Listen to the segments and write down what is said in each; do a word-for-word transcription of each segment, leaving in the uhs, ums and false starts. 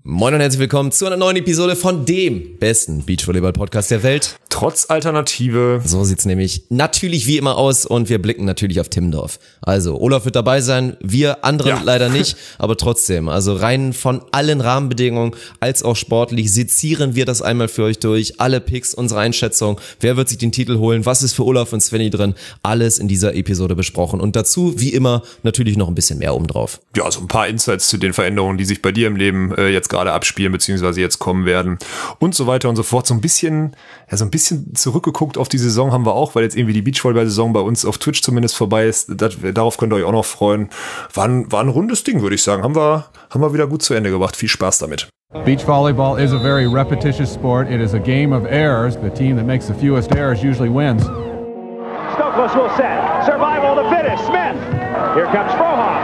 Moin und herzlich willkommen zu einer neuen Episode von dem besten Beachvolleyball-Podcast der Welt. Trotz Alternative. So sieht's nämlich natürlich wie immer aus und wir blicken natürlich auf Timmendorf. Also Olaf wird dabei sein, wir anderen ja. leider nicht, aber trotzdem. Also rein von allen Rahmenbedingungen als auch sportlich sezieren wir das einmal für euch durch. Alle Picks, unsere Einschätzung, wer wird sich den Titel holen, was ist für Olaf und Svenny drin, alles in dieser Episode besprochen. Und dazu, wie immer, natürlich noch ein bisschen mehr obendrauf. Ja, so ein paar Insights zu den Veränderungen, die sich bei dir im Leben äh, jetzt gerade abspielen, beziehungsweise jetzt kommen werden und so weiter und so fort. So ein bisschen, ja, so ein bisschen zurückgeguckt auf die Saison haben wir auch, weil jetzt irgendwie die Beachvolleyball-Saison bei uns auf Twitch zumindest vorbei ist. Das, darauf könnt ihr euch auch noch freuen. War ein, war ein rundes Ding, würde ich sagen. Haben wir, haben wir wieder gut zu Ende gebracht. Viel Spaß damit. Beach volleyball is a very repetitious sport. It is a game of errors. The team that makes the fewest errors usually wins. Stokos will set. Survival to finish. Smith. Here comes Frohoff.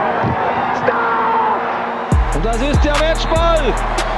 Stop! Und das ist der Matchball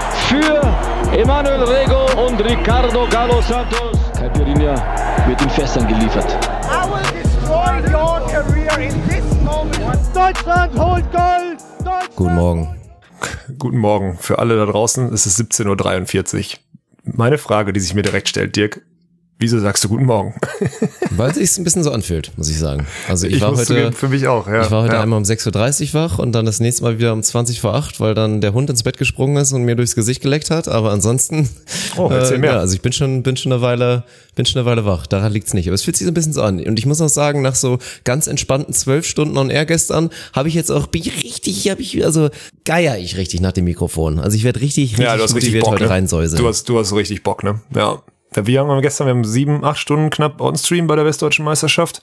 für Emanuel Rego und Ricardo Galo Santos. Caipirinha wird in Fässern geliefert. I will destroy your career in this moment. Deutschland holt Gold! Deutschland. Guten Morgen. Guten Morgen für alle da draußen. Es ist siebzehn Uhr dreiundvierzig. Meine Frage, die sich mir direkt stellt, Dirk, wieso sagst du guten Morgen? Weil es sich ein bisschen so anfühlt, muss ich sagen. Also ich, ich war heute zugeben, für mich auch, ja. Ich war heute ja. einmal um sechs Uhr dreißig wach und dann das nächste Mal wieder um zwanzig vor acht, weil dann der Hund ins Bett gesprungen ist und mir durchs Gesicht geleckt hat. Aber ansonsten, oh, erzähl äh, mehr. Ja, also ich bin schon, bin schon eine Weile, bin schon eine Weile wach. Daran liegt's nicht. Aber es fühlt sich so ein bisschen so an. Und ich muss auch sagen, nach so ganz entspannten zwölf Stunden on Air gestern, habe ich jetzt auch, bin ich richtig, habe ich, also geier ich richtig nach dem Mikrofon. Also ich werde richtig, richtig ja, du hast motiviert richtig Bock, heute ne? reinsäuseln. Du hast, du hast richtig Bock, ne? Ja. Wir haben gestern, wir haben sieben, acht Stunden knapp on-stream bei der Westdeutschen Meisterschaft.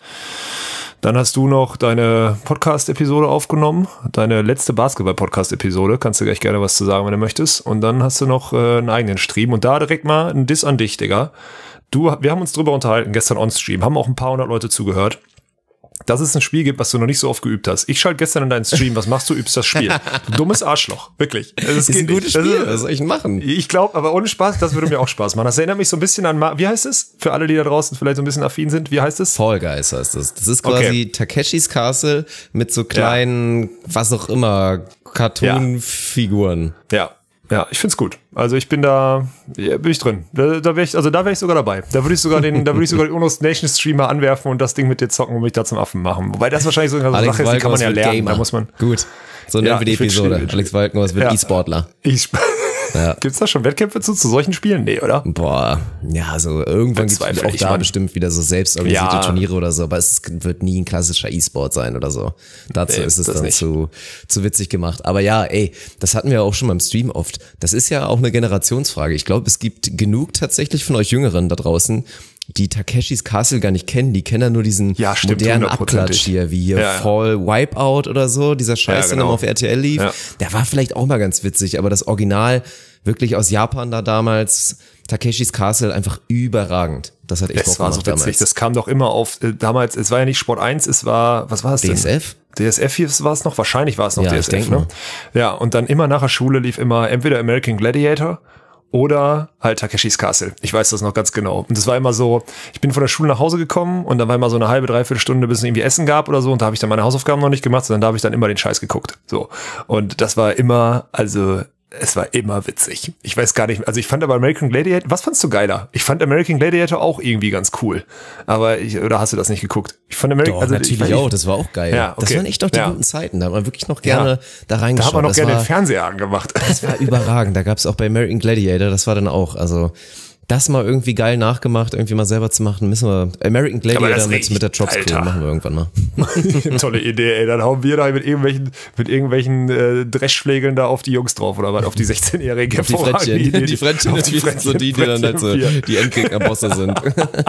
Dann hast du noch deine Podcast-Episode aufgenommen, deine letzte Basketball-Podcast-Episode, kannst du gleich gerne was zu sagen, wenn du möchtest. Und dann hast du noch äh, einen eigenen Stream und da direkt mal ein Diss an dich, Digga. Du, wir haben uns drüber unterhalten gestern on-stream, haben auch ein paar hundert Leute zugehört, dass es ein Spiel gibt, was du noch nicht so oft geübt hast. Ich schalte gestern in deinen Stream, was machst du, übst das Spiel. Du dummes Arschloch, wirklich. Das ist ein gutes Spiel, was soll ich denn machen? Ich glaube, aber ohne Spaß, das würde mir auch Spaß machen. Das erinnert mich so ein bisschen an, wie heißt es? Für alle, die da draußen vielleicht so ein bisschen affin sind, wie heißt es? Fall Guys heißt es. Das ist quasi okay. Takeshis Castle mit so kleinen, ja. was auch immer, Cartoon-Figuren. Ja. Ja, ich find's gut. Also ich bin da, ja, bin ich drin. Da, da wäre ich, also da wäre ich sogar dabei. Da würde ich sogar den, da würde ich sogar den Unos Nation Streamer anwerfen und das Ding mit dir zocken und mich da zum Affen machen. Wobei das wahrscheinlich so eine Alex Sache ist, die kann man ja lernen. Gamer. Da muss man. Gut. So nennen ja, wir die Episode. Alex Walkenhorst wird ja. E-Sportler. Ich Ja. Gibt's da schon Wettkämpfe zu, zu solchen Spielen? Nee, oder? Boah, ja, so irgendwann gibt's auch da mein. bestimmt wieder so selbstorganisierte ja. Turniere oder so, aber es wird nie ein klassischer E-Sport sein oder so. Dazu nee, ist es dann zu, zu witzig gemacht. Aber ja, ey, das hatten wir auch schon beim Stream oft. Das ist ja auch eine Generationsfrage. Ich glaube, es gibt genug tatsächlich von euch Jüngeren da draußen, die Takeshis Castle gar nicht kennen, die kennen ja nur diesen ja, stimmt, modernen Abklatsch hier, wie hier ja, Fall Wipeout oder so, dieser Scheiß, ja, genau. der immer auf R T L lief. Ja. Der war vielleicht auch mal ganz witzig, aber das Original wirklich aus Japan da damals, Takeshis Castle, einfach überragend. Das hat echt Bock gemacht damals. Das war so witzig, das kam doch immer auf, äh, damals, es war ja nicht Sport eins, es war, was war es denn? D S F? D S F hier war es noch, wahrscheinlich war es noch ja, D S F, ich denk ne? mal. Ja, und dann immer nach der Schule lief immer entweder American Gladiator oder halt Takeshis Castle. Ich weiß das noch ganz genau. Und das war immer so, ich bin von der Schule nach Hause gekommen und dann war immer so eine halbe, dreiviertel Stunde, bis es irgendwie Essen gab oder so und da habe ich dann meine Hausaufgaben noch nicht gemacht, sondern da habe ich dann immer den Scheiß geguckt. So. Und das war immer, also es war immer witzig. Ich weiß gar nicht, also ich fand aber American Gladiator, was fandst du geiler? Ich fand American Gladiator auch irgendwie ganz cool. Aber ich, oder hast du das nicht geguckt? Ich fand American, Doch, also natürlich ich, auch, das war auch geil. Ja, okay. Das waren echt doch die ja. guten Zeiten, da hat man wirklich noch gerne ja. da reingeschaut. Da haben wir noch das gerne war, den Fernseher angemacht. Das war überragend, da gab's auch bei American Gladiator, das war dann auch, also das mal irgendwie geil nachgemacht, irgendwie mal selber zu machen, müssen wir, American Gladiator mit, mit der Drops Crew machen wir irgendwann mal. Tolle Idee, ey, dann hauen wir da mit irgendwelchen, mit irgendwelchen äh, Dreschschlägeln da auf die Jungs drauf, oder was, auf die sechzehnjährigen. Die Frettchen, die, die, die Frettchen, die, Frettchen, so die, die dann halt so die Endgegnerbosse sind.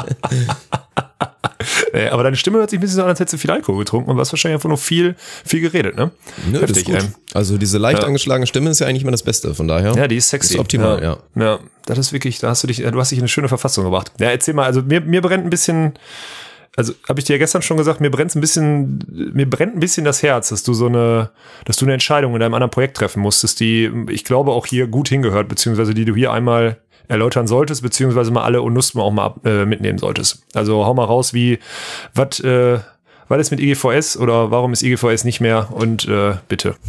Äh, aber deine Stimme hört sich ein bisschen so an, als hättest du viel Alkohol getrunken und du hast wahrscheinlich einfach nur viel, viel geredet, ne? Nö, Heftig, das ist gut. Also diese leicht ja. angeschlagene Stimme ist ja eigentlich immer das Beste, von daher. Ja, die ist sexy. Ist optimal, ja. ja. Ja, das ist wirklich, da hast du dich, du hast dich in eine schöne Verfassung gebracht. Ja, erzähl mal, also mir, mir brennt ein bisschen, also habe ich dir ja gestern schon gesagt, mir brennt ein bisschen, mir brennt ein bisschen das Herz, dass du so eine, dass du eine Entscheidung in deinem anderen Projekt treffen musstest, die, ich glaube, auch hier gut hingehört, beziehungsweise die du hier einmal erläutern solltest, beziehungsweise mal alle Onuspen auch mal äh, mitnehmen solltest. Also hau mal raus, wie, was, äh, was ist mit I G V S oder warum ist I G V S nicht mehr und äh, bitte.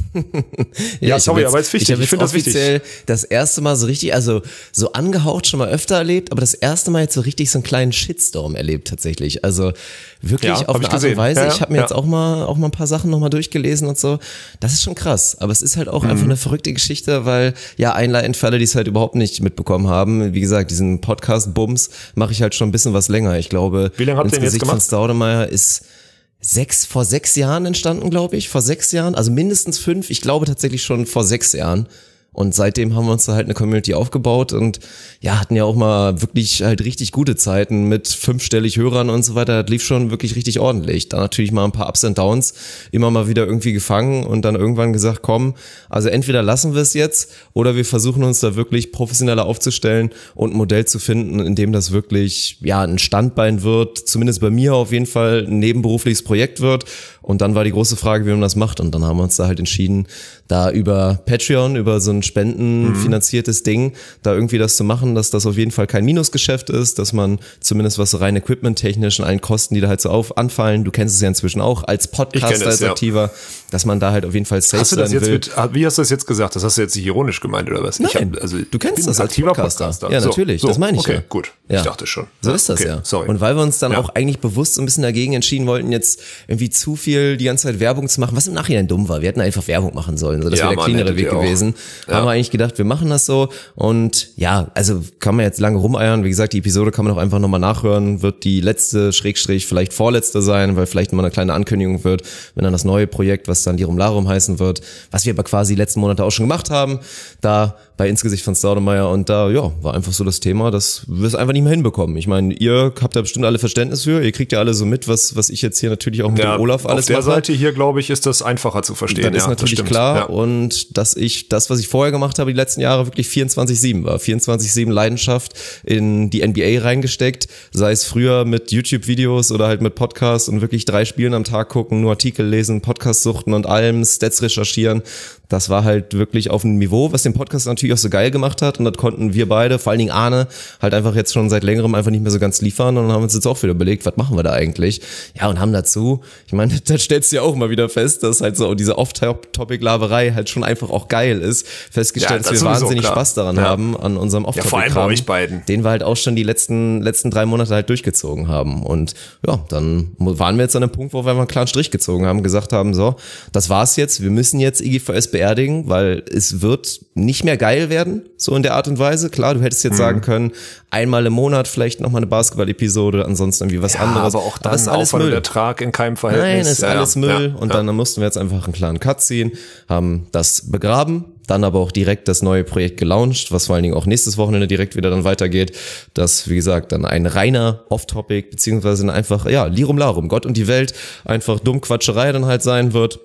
ja, sorry, aber ist wichtig. Ich, ich finde das offiziell wichtig. Das erste Mal so richtig, also so angehaucht schon mal öfter erlebt, aber das erste Mal jetzt so richtig so einen kleinen Shitstorm erlebt tatsächlich. Also wirklich ja, auf eine Art gesehen. und Weise. Ja, ja, ich habe mir ja. jetzt auch mal auch mal ein paar Sachen nochmal durchgelesen und so. Das ist schon krass. Aber es ist halt auch mhm. einfach eine verrückte Geschichte, weil ja, einleitend für alle, die es halt überhaupt nicht mitbekommen haben. Wie gesagt, diesen Podcast-Bums mache ich halt schon ein bisschen was länger. Ich glaube, wie lange habt ihr denn jetzt gemacht? Von Staudemeyer ist sechs, vor sechs Jahren entstanden, glaube ich, vor sechs Jahren, also mindestens fünf, ich glaube tatsächlich schon vor sechs Jahren. Und seitdem haben wir uns da halt eine Community aufgebaut und ja, hatten ja auch mal wirklich halt richtig gute Zeiten mit fünfstellig Hörern und so weiter. Das lief schon wirklich richtig ordentlich. Da natürlich mal ein paar Ups und Downs immer mal wieder irgendwie gefangen und dann irgendwann gesagt, komm, also entweder lassen wir es jetzt oder wir versuchen uns da wirklich professioneller aufzustellen und ein Modell zu finden, in dem das wirklich, ja, ein Standbein wird, zumindest bei mir auf jeden Fall ein nebenberufliches Projekt wird. Und dann war die große Frage, wie man das macht. Und dann haben wir uns da halt entschieden, da über Patreon, über so ein spendenfinanziertes mhm. Ding, da irgendwie das zu machen, dass das auf jeden Fall kein Minusgeschäft ist, dass man zumindest was so rein equipment-technisch und allen Kosten, die da halt so auf anfallen, du kennst es ja inzwischen auch, als Podcaster, als Aktiver, ja. dass man da halt auf jeden Fall safe hast du das sein jetzt will. Mit, wie hast du das jetzt gesagt? Das hast du jetzt nicht ironisch gemeint oder was? Nein, ich hab, also, du kennst das als aktiver Podcaster. Podcaster. Ja, natürlich, so, so, das meine ich okay, ja. gut. Ja. Ich dachte schon. So ist das okay, ja. Sorry. Und weil wir uns dann ja. auch eigentlich bewusst so ein bisschen dagegen entschieden wollten, jetzt irgendwie zu viel die ganze Zeit Werbung zu machen, was im Nachhinein dumm war. Wir hätten einfach Werbung machen sollen, so das ja, wäre der cleanere Weg gewesen. Ja. Haben wir eigentlich gedacht, wir machen das so und ja, also kann man jetzt lange rumeiern. Wie gesagt, die Episode kann man auch einfach nochmal nachhören, wird die letzte, Schrägstrich, vielleicht vorletzte sein, weil vielleicht mal eine kleine Ankündigung wird, wenn dann das neue Projekt, was dann Lirum Larum heißen wird, was wir aber quasi die letzten Monate auch schon gemacht haben, da bei Insgesicht von Staudemeyer und da, ja, war einfach so das Thema, dass wir es einfach nicht mehr hinbekommen. Ich meine, ihr habt da bestimmt alle Verständnis für, ihr kriegt ja alle so mit, was was ich jetzt hier natürlich auch mit ja, dem Olaf alles mache. Auf der Seite hier, glaube ich, ist das einfacher zu verstehen. Das ja, ist natürlich das klar ja. und dass ich das, was ich vorher gemacht habe, die letzten Jahre wirklich vierundzwanzig sieben war. vierundzwanzig sieben Leidenschaft in die N B A reingesteckt, sei es früher mit YouTube-Videos oder halt mit Podcasts und wirklich drei Spielen am Tag gucken, nur Artikel lesen, Podcast suchten und allem, Stats recherchieren. Das war halt wirklich auf einem Niveau, was den Podcast natürlich auch so geil gemacht hat und das konnten wir beide, vor allen Dingen Arne, halt einfach jetzt schon seit längerem einfach nicht mehr so ganz liefern und dann haben wir uns jetzt auch wieder überlegt, was machen wir da eigentlich? Ja, und haben dazu, ich meine, da stellst du ja auch mal wieder fest, dass halt so diese Off-Topic-Laberei halt schon einfach auch geil ist. Festgestellt, ja, das dass wir wahnsinnig klar. Spaß daran ja. haben an unserem Off-Topic-Kram. Ja, vor allem bei euch beiden. Den wir halt auch schon die letzten letzten drei Monate halt durchgezogen haben und ja, dann waren wir jetzt an einem Punkt, wo wir einfach einen klaren Strich gezogen haben, gesagt haben, so, das war's jetzt, wir müssen jetzt I G V S beerdigen, weil es wird nicht mehr geil werden, so in der Art und Weise. Klar, du hättest jetzt mhm. sagen können, einmal im Monat vielleicht nochmal eine Basketball-Episode, ansonsten irgendwie was ja, anderes. aber auch dann aber alles Müll. Ertrag in keinem Verhältnis. Nein, ist ja, alles Müll ja, und ja. dann, dann mussten wir jetzt einfach einen klaren Cut ziehen, haben das begraben, dann aber auch direkt das neue Projekt gelauncht, was vor allen Dingen auch nächstes Wochenende direkt wieder dann weitergeht, das, wie gesagt, dann ein reiner Off-Topic, beziehungsweise einfach, ja, Lirum Larum, Gott und die Welt, einfach Dummquatscherei dann halt sein wird.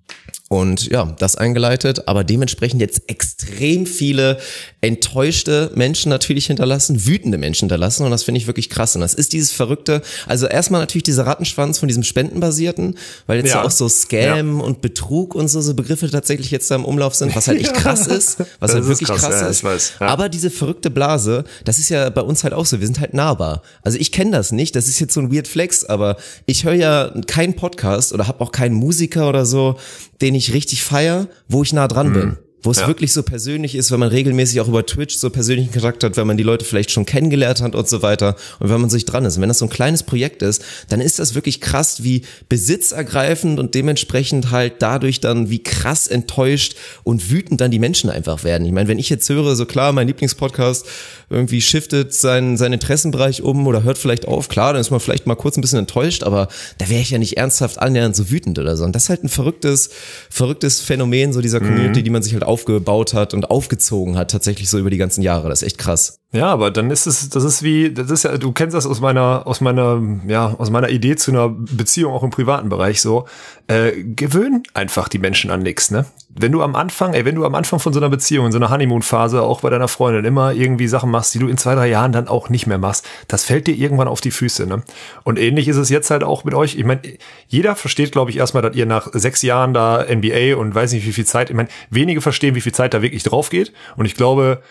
Und ja, das eingeleitet, aber dementsprechend jetzt extrem viele enttäuschte Menschen natürlich hinterlassen, wütende Menschen hinterlassen und das finde ich wirklich krass. Und das ist dieses Verrückte, also erstmal natürlich dieser Rattenschwanz von diesem Spendenbasierten, weil jetzt ja, ja auch so Scam ja. und Betrug und so, so Begriffe tatsächlich jetzt da im Umlauf sind, was halt echt krass ist, was das halt wirklich krass, krass ja, ist. Ich weiß, ja. Aber diese verrückte Blase, das ist ja bei uns halt auch so, wir sind halt nahbar. Also ich kenne das nicht, das ist jetzt so ein Weird Flex, aber ich höre ja keinen Podcast oder habe auch keinen Musiker oder so, den ich richtig feier, wo ich nah dran bin. Wo es ja. wirklich so persönlich ist, wenn man regelmäßig auch über Twitch so persönlichen Kontakt hat, wenn man die Leute vielleicht schon kennengelernt hat und so weiter und wenn man sich dran ist. Und wenn das so ein kleines Projekt ist, dann ist das wirklich krass, wie besitzergreifend und dementsprechend halt dadurch dann, wie krass enttäuscht und wütend dann die Menschen einfach werden. Ich meine, wenn ich jetzt höre, so klar, mein Lieblingspodcast irgendwie shiftet seinen, seinen Interessenbereich um oder hört vielleicht auf, klar, dann ist man vielleicht mal kurz ein bisschen enttäuscht, aber da wäre ich ja nicht ernsthaft annähernd so wütend oder so. Und das ist halt ein verrücktes, verrücktes Phänomen so dieser Community, mhm. die man sich halt aufgebaut hat und aufgezogen hat, tatsächlich so über die ganzen Jahre. Das ist echt krass. Ja, aber dann ist es, das ist wie, das ist ja, du kennst das aus meiner, aus meiner, ja, aus meiner Idee zu einer Beziehung auch im privaten Bereich so, äh, gewöhn einfach die Menschen an nichts, ne? Wenn du am Anfang, ey, wenn du am Anfang von so einer Beziehung, in so einer Honeymoon-Phase, auch bei deiner Freundin immer irgendwie Sachen machst, die du in zwei, drei Jahren dann auch nicht mehr machst, das fällt dir irgendwann auf die Füße, ne? Und ähnlich ist es jetzt halt auch mit euch. Ich meine, jeder versteht, glaube ich, erstmal, dass ihr nach sechs Jahren da N B A und weiß nicht wie viel Zeit, ich meine, wenige verstehen, wie viel Zeit da wirklich drauf geht. Und ich glaube,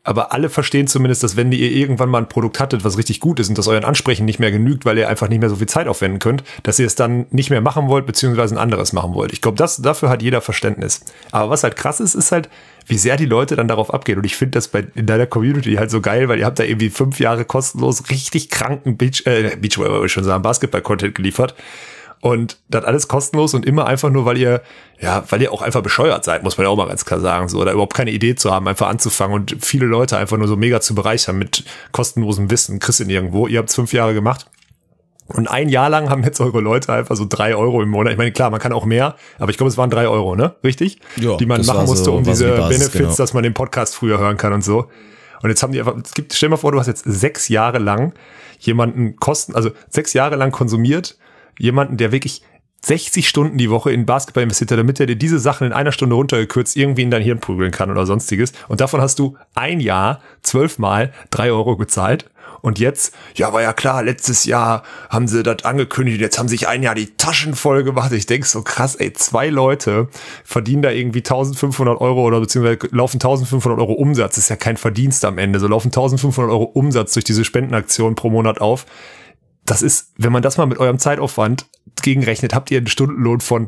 aber alle verstehen zumindest, dass wenn ihr irgendwann mal ein Produkt hattet, was richtig gut ist und das euren Ansprechen nicht mehr genügt, weil ihr einfach nicht mehr so viel Zeit aufwenden könnt, dass ihr es dann nicht mehr machen wollt, beziehungsweise ein anderes machen wollt. Ich glaube, das dafür hat jeder Verständnis. Aber was halt krass ist, ist halt, wie sehr die Leute dann darauf abgehen. Und ich finde das bei in deiner Community halt so geil, weil ihr habt da irgendwie fünf Jahre kostenlos richtig kranken Beach, äh, Beachvolleyball, würde ich schon sagen, Basketball-Content geliefert. Und das alles kostenlos und immer einfach nur, weil ihr, ja, weil ihr auch einfach bescheuert seid, muss man ja auch mal ganz klar sagen, so, oder überhaupt keine Idee zu haben, einfach anzufangen und viele Leute einfach nur so mega zu bereichern mit kostenlosem Wissen, kriegst du nirgendwo. Ihr habt es fünf Jahre gemacht. Und ein Jahr lang haben jetzt eure Leute einfach so drei Euro im Monat. Ich meine, klar, man kann auch mehr, aber ich glaube, es waren drei Euro, ne? Richtig? Ja, die man machen musste, so, um diese die Basis, Benefits, genau. Dass man den Podcast früher hören kann und so. Und jetzt haben die einfach, es gibt, stell dir mal vor, du hast jetzt sechs Jahre lang jemanden kosten, also sechs Jahre lang konsumiert, jemanden, der wirklich sechzig Stunden die Woche in Basketball investiert hat, damit er dir diese Sachen in einer Stunde runtergekürzt irgendwie in dein Hirn prügeln kann oder sonstiges. Und davon hast du ein Jahr zwölfmal drei Euro gezahlt. Und jetzt, ja, war ja klar, letztes Jahr haben sie das angekündigt, jetzt haben sich ein Jahr die Taschen voll gemacht. Ich denk so krass, ey, zwei Leute verdienen da irgendwie eintausendfünfhundert Euro oder beziehungsweise laufen eintausendfünfhundert Euro Umsatz. Das ist ja kein Verdienst am Ende. So laufen eintausendfünfhundert Euro Umsatz durch diese Spendenaktion pro Monat auf. Das ist, wenn man das mal mit eurem Zeitaufwand gegenrechnet, habt ihr einen Stundenlohn von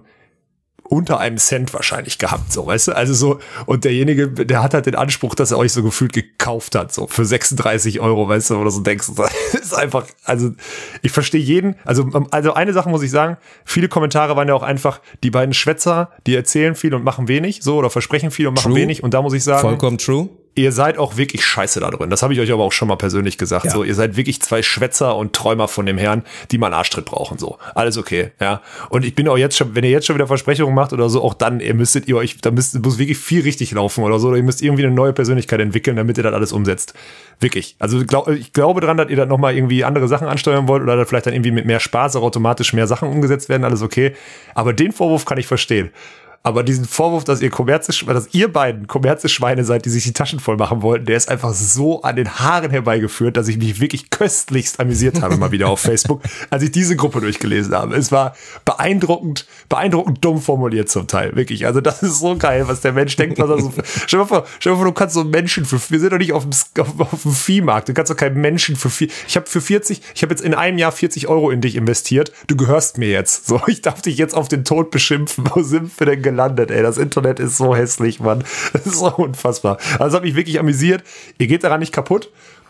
unter einem Cent wahrscheinlich gehabt, so, weißt du, also so, und derjenige, der hat halt den Anspruch, dass er euch so gefühlt gekauft hat, so, für sechsunddreißig Euro, weißt du, oder so denkst, das ist einfach, also, ich verstehe jeden, also, also eine Sache muss ich sagen, viele Kommentare waren ja auch einfach, die beiden Schwätzer, die erzählen viel und machen wenig, so, oder versprechen viel und machen true. wenig, und da muss ich sagen, vollkommen true. Ihr seid auch wirklich scheiße da drin. Das habe ich euch aber auch schon mal persönlich gesagt. Ja. So, ihr seid wirklich zwei Schwätzer und Träumer von dem Herrn, die mal einen Arschtritt brauchen. So, alles okay, ja. Und ich bin auch jetzt schon, wenn ihr jetzt schon wieder Versprechungen macht oder so, auch dann, ihr müsstet ihr euch, da müsst, muss wirklich viel richtig laufen oder so. Oder ihr müsst irgendwie eine neue Persönlichkeit entwickeln, damit ihr das alles umsetzt. Wirklich. Also glaub, ich glaube dran, dass ihr dann nochmal irgendwie andere Sachen ansteuern wollt oder dass vielleicht dann irgendwie mit mehr Spaß auch automatisch mehr Sachen umgesetzt werden. Alles okay. Aber den Vorwurf kann ich verstehen. Aber diesen Vorwurf, dass ihr Kommerze, dass ihr beiden Kommerze-Schweine seid, die sich die Taschen voll machen wollten, der ist einfach so an den Haaren herbeigeführt, dass ich mich wirklich köstlichst amüsiert habe, mal wieder auf Facebook, als ich diese Gruppe durchgelesen habe. Es war beeindruckend, beeindruckend dumm formuliert zum Teil, wirklich. Also das ist so geil, was der Mensch denkt, was er so, stell dir mal vor, stell dir mal vor, du kannst so einen Menschen für, wir sind doch nicht auf dem, auf, auf dem Viehmarkt, du kannst doch keinen Menschen für vier, ich habe für vierzig, ich habe jetzt in einem Jahr vierzig Euro in dich investiert, du gehörst mir jetzt, so, ich darf dich jetzt auf den Tod beschimpfen, wo sind wir denn gelandet? Landet, ey, das Internet ist so hässlich, Mann. Das ist so unfassbar. Also, das hat mich wirklich amüsiert. Ihr geht daran nicht kaputt,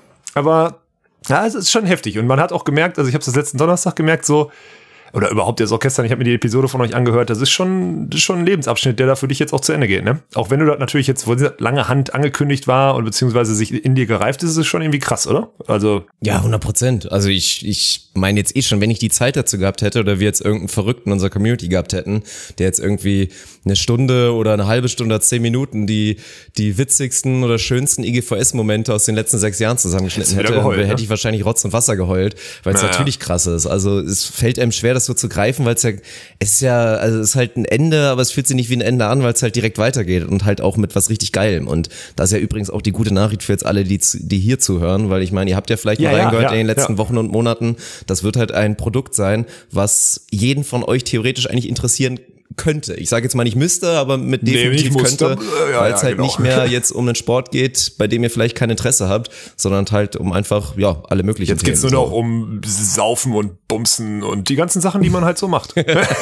aber ja, es ist schon heftig. Und man hat auch gemerkt, also ich habe es das letzten Donnerstag gemerkt, so, oder überhaupt jetzt auch gestern, ich habe mir die Episode von euch angehört, das ist schon, das ist schon ein Lebensabschnitt, der da für dich jetzt auch zu Ende geht, ne? Auch wenn du das natürlich jetzt, wo diese lange Hand angekündigt war und beziehungsweise sich in dir gereift ist, ist es schon irgendwie krass, oder? Also. Ja, hundert Prozent. Also ich, ich meine jetzt eh schon, wenn ich die Zeit dazu gehabt hätte oder wir jetzt irgendeinen Verrückten in unserer Community gehabt hätten, der jetzt irgendwie eine Stunde oder eine halbe Stunde oder zehn Minuten die, die witzigsten oder schönsten I G V S-Momente aus den letzten sechs Jahren zusammengeschnitten hätte, geheult, hätte ne? ich wahrscheinlich Rotz und Wasser geheult, weil es naja. natürlich krass ist. Also es fällt einem schwer, das so zu greifen, weil es ja, es ist ja, also es ist halt ein Ende, aber es fühlt sich nicht wie ein Ende an, weil es halt direkt weitergeht und halt auch mit was richtig Geilem. Und das ist ja übrigens auch die gute Nachricht für jetzt alle, die, die hier zuhören, weil ich meine, ihr habt ja vielleicht ja, mal reingehört ja, ja, in den letzten ja. Wochen und Monaten. Das wird halt ein Produkt sein, was jeden von euch theoretisch eigentlich interessieren könnte. Ich sage jetzt mal nicht müsste, aber mit definitiv nee, könnte, ja, weil es ja, halt genau. nicht mehr jetzt um einen Sport geht, bei dem ihr vielleicht kein Interesse habt, sondern halt um einfach, ja, alle möglichen Jetzt geht's nur noch um Saufen und Bumsen und die ganzen Sachen, die man halt so macht.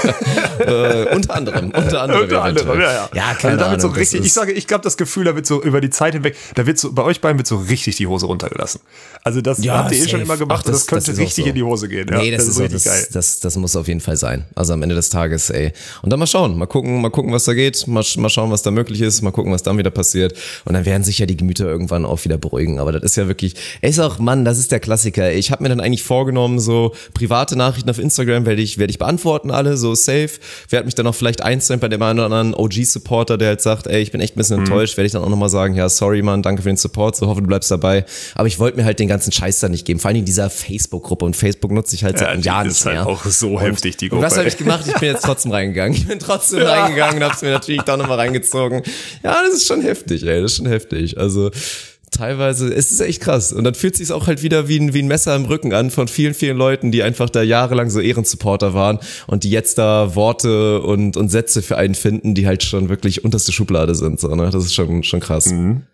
äh, unter anderem, unter anderem. unter anderem, ja, ja. Ja, keine also da wird so Ahnung, richtig, ich sage, ich glaube, das Gefühl, da wird so über die Zeit hinweg, da wird so, bei euch beiden wird so richtig die Hose runtergelassen. Also das ja, habt ihr safe. eh schon immer gemacht, Ach, das, das könnte das richtig so. in die Hose gehen. Ja, nee, das, das ist, ist so, das, das, das muss auf jeden Fall sein. Also am Ende des Tages, ey. Und dann mal schauen, mal gucken, mal gucken, was da geht, mal, mal schauen, was da möglich ist, mal gucken, was dann wieder passiert. Und dann werden sich ja die Gemüter irgendwann auch wieder beruhigen. Aber das ist ja wirklich, ey, ist auch, Mann, das ist der Klassiker. Ich habe mir dann eigentlich vorgenommen, so private Nachrichten auf Instagram werde ich, werde ich beantworten, alle, so safe. Werde mich dann auch vielleicht einzeln bei dem einen oder anderen O G-Supporter, der halt sagt, ey, ich bin echt ein bisschen mhm. enttäuscht, werde ich dann auch nochmal sagen, ja, sorry, Mann, danke für den Support, so hoffe, du bleibst dabei. Aber ich wollte mir halt den ganzen Scheiß da nicht geben, vor allem in dieser Facebook-Gruppe. Und Facebook nutze ich halt seit ja, einem Jahr nicht halt mehr. Auch so und, heftig, die Gruppe. Und was habe ich gemacht? Ich bin jetzt trotzdem reingegangen. Ich bin trotzdem ja. reingegangen und hab's mir natürlich da nochmal reingezogen. Ja, das ist schon heftig, ey, das ist schon heftig. Also teilweise, es ist echt krass. Und dann fühlt es sich auch halt wieder wie ein, wie ein Messer im Rücken an von vielen, vielen Leuten, die einfach da jahrelang so Ehrensupporter waren und die jetzt da Worte und, und Sätze für einen finden, die halt schon wirklich unterste Schublade sind. So, ne? Das ist schon, schon krass. Mhm.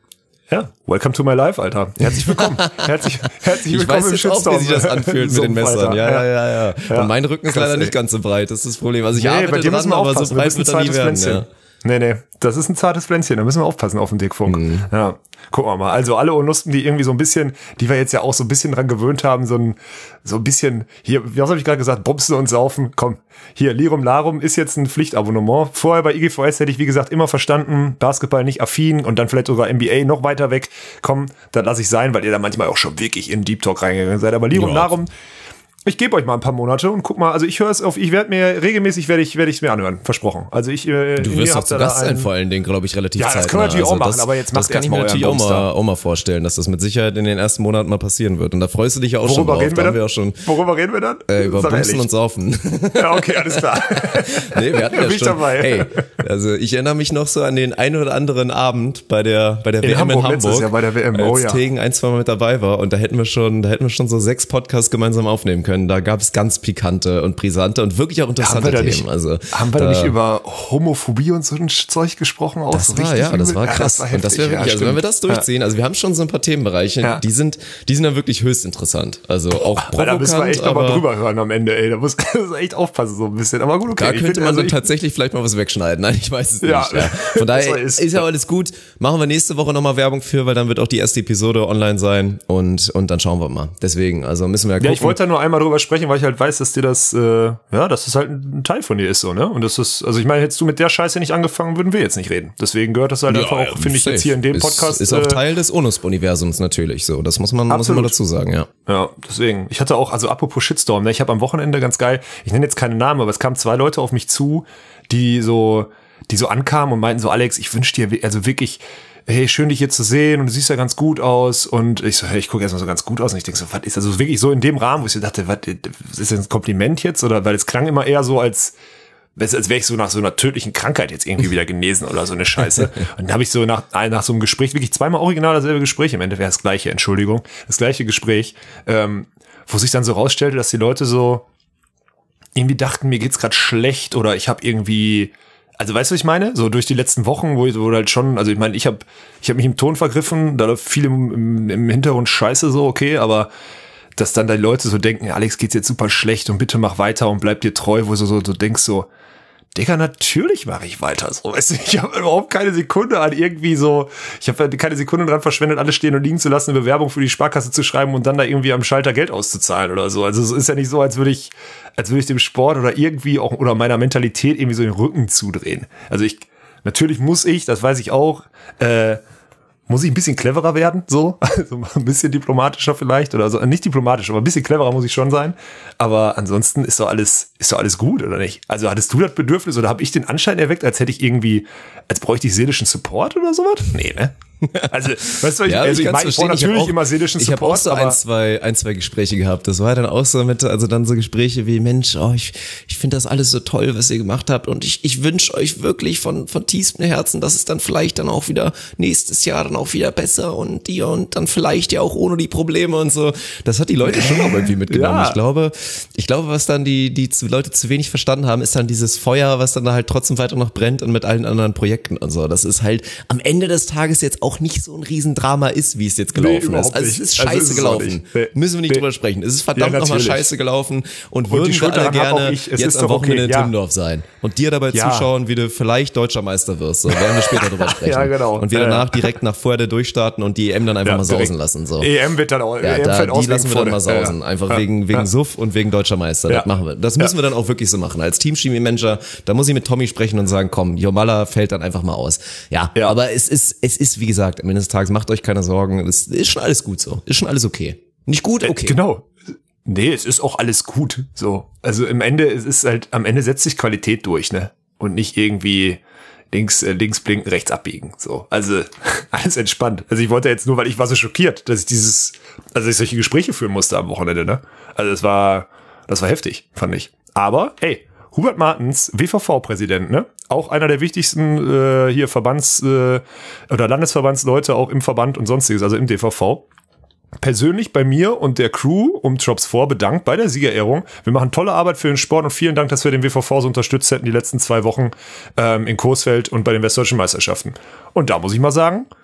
Ja, welcome to my life, Alter. Herzlich willkommen. Herzlich, herzlich ich willkommen weiß im jetzt auch, Shitstorm. wie sich das anfühlt So mit den Messern. Ja, ja, ja, ja. Ja. Und mein Rücken ist Krass, leider ey. nicht ganz so breit. Das ist das Problem. Also ich Nee, arbeite bei dir müssen dran, wir aber so aufpassen. Du breit bist ein wird er nie zartes werden. Pflänzchen. Ja. Nee, nee, das ist ein zartes Pflänzchen, da müssen wir aufpassen auf den Dickfunk. Mhm. Ja, gucken wir mal. Also alle Onuspen, die irgendwie so ein bisschen, die wir jetzt ja auch so ein bisschen dran gewöhnt haben, so ein, so ein bisschen, hier, was habe ich gerade gesagt, Bumsen und Saufen, komm, hier, Lirum Larum ist jetzt ein Pflichtabonnement. Vorher bei I G V S hätte ich, wie gesagt, immer verstanden, Basketball nicht affin und dann vielleicht sogar N B A noch weiter weg. Komm, das lasse ich sein, weil ihr da manchmal auch schon wirklich in Deep Talk reingegangen seid. Aber Lirum Ja. Larum, ich gebe euch mal ein paar Monate und guck mal, also ich höre es auf, ich werde mir, regelmäßig werde ich, werde ich es mir anhören, versprochen. Also ich, äh, Du ihr wirst doch habt zu da Gast sein, einen- vor allen Dingen, glaube ich, relativ Ja, das zeitnah. können wir natürlich auch machen, das, aber jetzt macht das kann ich mir erst mal natürlich auch euren mal, Bumster. auch mal vorstellen, dass das mit Sicherheit in den ersten Monaten mal passieren wird. Und da freust du dich ja auch schon Worüber drauf. reden Da wir haben dann? wir auch schon Worüber reden wir dann? äh, über Sag Bumsen ehrlich. und Saufen. Ja, okay, alles klar. Nee, wir hatten ja Bin ich schon. dabei. Ey, also ich erinnere mich noch so an den ein oder anderen Abend bei der bei der In W M Hamburg, in Hamburg, letztes Jahr bei der W M, oh als ja. Tegen ein, zwei Mal mit dabei war und da hätten wir schon, da hätten wir schon so sechs Podcasts gemeinsam aufnehmen können. Da gab es ganz pikante und brisante und wirklich auch Haben interessante wir da Themen. nicht, also haben wir da, da nicht über Homophobie und so ein Zeug gesprochen? Auch Das so war, richtig ja, das übel? war krass. Ja, das war und das wäre heftig, wirklich, ja, also wenn wir stimmt. das durchziehen, also wir haben schon so ein paar Themenbereiche, Ja. die sind, die sind dann wirklich höchst interessant. Also auch Weil da müssen wir provokant, echt nochmal aber drüber hören am Ende, ey. Da muss man echt aufpassen so ein bisschen. Aber gut, okay. da ich könnte find, man also dann ich- tatsächlich vielleicht mal was wegschneiden. Nein, ich weiß es Ja. nicht. Ja. Von daher Das ist, ist- ja alles gut. Machen wir nächste Woche nochmal Werbung für, weil dann wird auch die erste Episode online sein und, und dann schauen wir mal. Deswegen, also müssen wir ja gucken. Ja, ich wollte da nur einmal drüber sprechen, weil ich halt weiß, dass dir das, äh, ja, dass das halt ein Teil von dir ist, so, ne? Und das ist, also ich meine, hättest du mit der Scheiße nicht angefangen, würden wir jetzt nicht reden. Deswegen gehört das halt Ja, einfach auch, finde ich, safe. jetzt hier in dem Ist- Podcast. Ist auch äh, Teil des Onusp-Universums natürlich so. Das muss man, muss man Absolut. dazu sagen, ja. Ja, deswegen. Ich hatte auch, also apropos Shitstorm, ne, ich habe am Wochenende ganz geil, ich nenne jetzt keine Namen, aber es kamen zwei Leute auf mich zu, die so, die so ankamen und meinten so, Alex, ich wünsche dir, we- also wirklich, hey, schön dich hier zu sehen und du siehst ja ganz gut aus und ich so, hey, ich gucke erstmal so ganz gut aus und ich denke so, was ist also wirklich so in dem Rahmen, wo ich so dachte, was, ist das ein Kompliment jetzt oder, weil es klang immer eher so als, als wäre ich so nach so einer tödlichen Krankheit jetzt irgendwie wieder genesen oder so eine Scheiße. Und dann habe ich so nach, nach so einem Gespräch, wirklich zweimal original dasselbe Gespräch, im Ende wäre das gleiche, Entschuldigung, das gleiche Gespräch, ähm, wo sich dann so rausstellte, dass die Leute so irgendwie dachten, mir geht's gerade schlecht oder ich habe irgendwie, also weißt du, was ich meine? So durch die letzten Wochen, wo ich wo halt schon, also ich meine, ich habe ich hab mich im Ton vergriffen, da läuft viel im, im, im Hintergrund Scheiße so, okay, aber dass dann die Leute so denken, Alex, geht's jetzt super schlecht und bitte mach weiter und bleib dir treu, wo du so, so denkst so, Digga, natürlich mache ich weiter. So, weißt du, ich habe überhaupt keine Sekunde an irgendwie so, ich habe keine Sekunde dran verschwendet, alles stehen und liegen zu lassen, eine Bewerbung für die Sparkasse zu schreiben und dann da irgendwie am Schalter Geld auszuzahlen oder so. Also es ist ja nicht so, als würde ich, als würde ich dem Sport oder irgendwie auch oder meiner Mentalität irgendwie so den Rücken zudrehen. Also ich, natürlich muss ich, das weiß ich auch, äh, muss ich ein bisschen cleverer werden, so, also ein bisschen diplomatischer vielleicht oder so, nicht diplomatisch, aber ein bisschen cleverer muss ich schon sein, aber ansonsten ist doch alles, ist doch alles gut, oder nicht? Also hattest du das Bedürfnis oder habe ich den Anschein erweckt, als hätte ich irgendwie, als bräuchte ich seelischen Support oder sowas? Nee, ne? Also, weißt du, ich, Ja, also ich, kann's meine, ich brauche verstehen. Ich hab natürlich auch- immer seelischen Ich habe auch Support, so aber ein zwei, ein, zwei Gespräche gehabt. Das war dann auch so mit, also dann so Gespräche wie, Mensch, oh, ich, ich finde das alles so toll, was ihr gemacht habt und ich, ich wünsche euch wirklich von, von tiefstem Herzen, dass es dann vielleicht dann auch wieder nächstes Jahr dann auch wieder besser und dir und dann vielleicht ja auch ohne die Probleme und so. Das hat die Leute schon auch irgendwie mitgenommen. Ja. Ich glaube, ich glaube, was dann die, die zu- Leute zu wenig verstanden haben, ist dann dieses Feuer, was dann da halt trotzdem weiter noch brennt und mit allen anderen Projekten und so. Das ist halt am Ende des Tages jetzt auch nicht so ein Riesendrama ist, wie es jetzt gelaufen ist. überhaupt Also es nicht. ist Also scheiße ist es auch gelaufen. nicht. Nee. Müssen wir nicht Nee. drüber sprechen. Es ist verdammt Ja, nochmal natürlich. scheiße gelaufen und, die würden wir Schuld alle daran hab auch gerne ich. Es jetzt ist am doch okay. Wochenende in Ja. Timmendorf sein und dir dabei Ja. zuschauen, wie du vielleicht deutscher Meister wirst. So werden wir später drüber sprechen. Ja, genau. Und wir Ja, danach ja. direkt nach Fuerte durchstarten und die E M dann einfach Ja, mal direkt. sausen lassen. So. E M wird dann auch, Ja, E M da, fällt aus die lassen wegen wir dann mal Vorne. sausen. Ja. Einfach Ja. wegen, wegen Ja. Suff und wegen deutscher Meister. Ja. Das machen wir. Das müssen wir dann auch wirklich so machen. Als Teamchemie-Manager, da muss ich mit Tommy sprechen und sagen, komm, Jomala fällt dann einfach mal aus. Ja, Ja. aber es ist, es ist, wie gesagt, am Ende des Tages, macht euch keine Sorgen. Es ist schon alles gut so. Ist schon alles okay. Nicht gut, okay. Genau. Nee, es ist auch alles gut. So. Also im Ende, es ist halt, am Ende setzt sich Qualität durch, ne? Und nicht irgendwie links, äh, links blinken, rechts abbiegen. So. Also, alles entspannt. Also ich wollte jetzt nur, weil ich war so schockiert, dass ich dieses, also dass ich solche Gespräche führen musste am Wochenende, ne? Also es war, das war heftig, fand ich. Aber, ey, Hubert Martens, W V V-Präsident, ne? Auch einer der wichtigsten äh, hier Verbands- äh, oder Landesverbandsleute auch im Verband und sonstiges, also im D V V. Persönlich bei mir und der Crew um Drops vor bedankt bei der Siegerehrung. Wir machen tolle Arbeit für den Sport und vielen Dank, dass wir den W V V so unterstützt hätten die letzten zwei Wochen ähm, in Coesfeld und bei den Westdeutschen Meisterschaften. Und da muss ich mal sagen,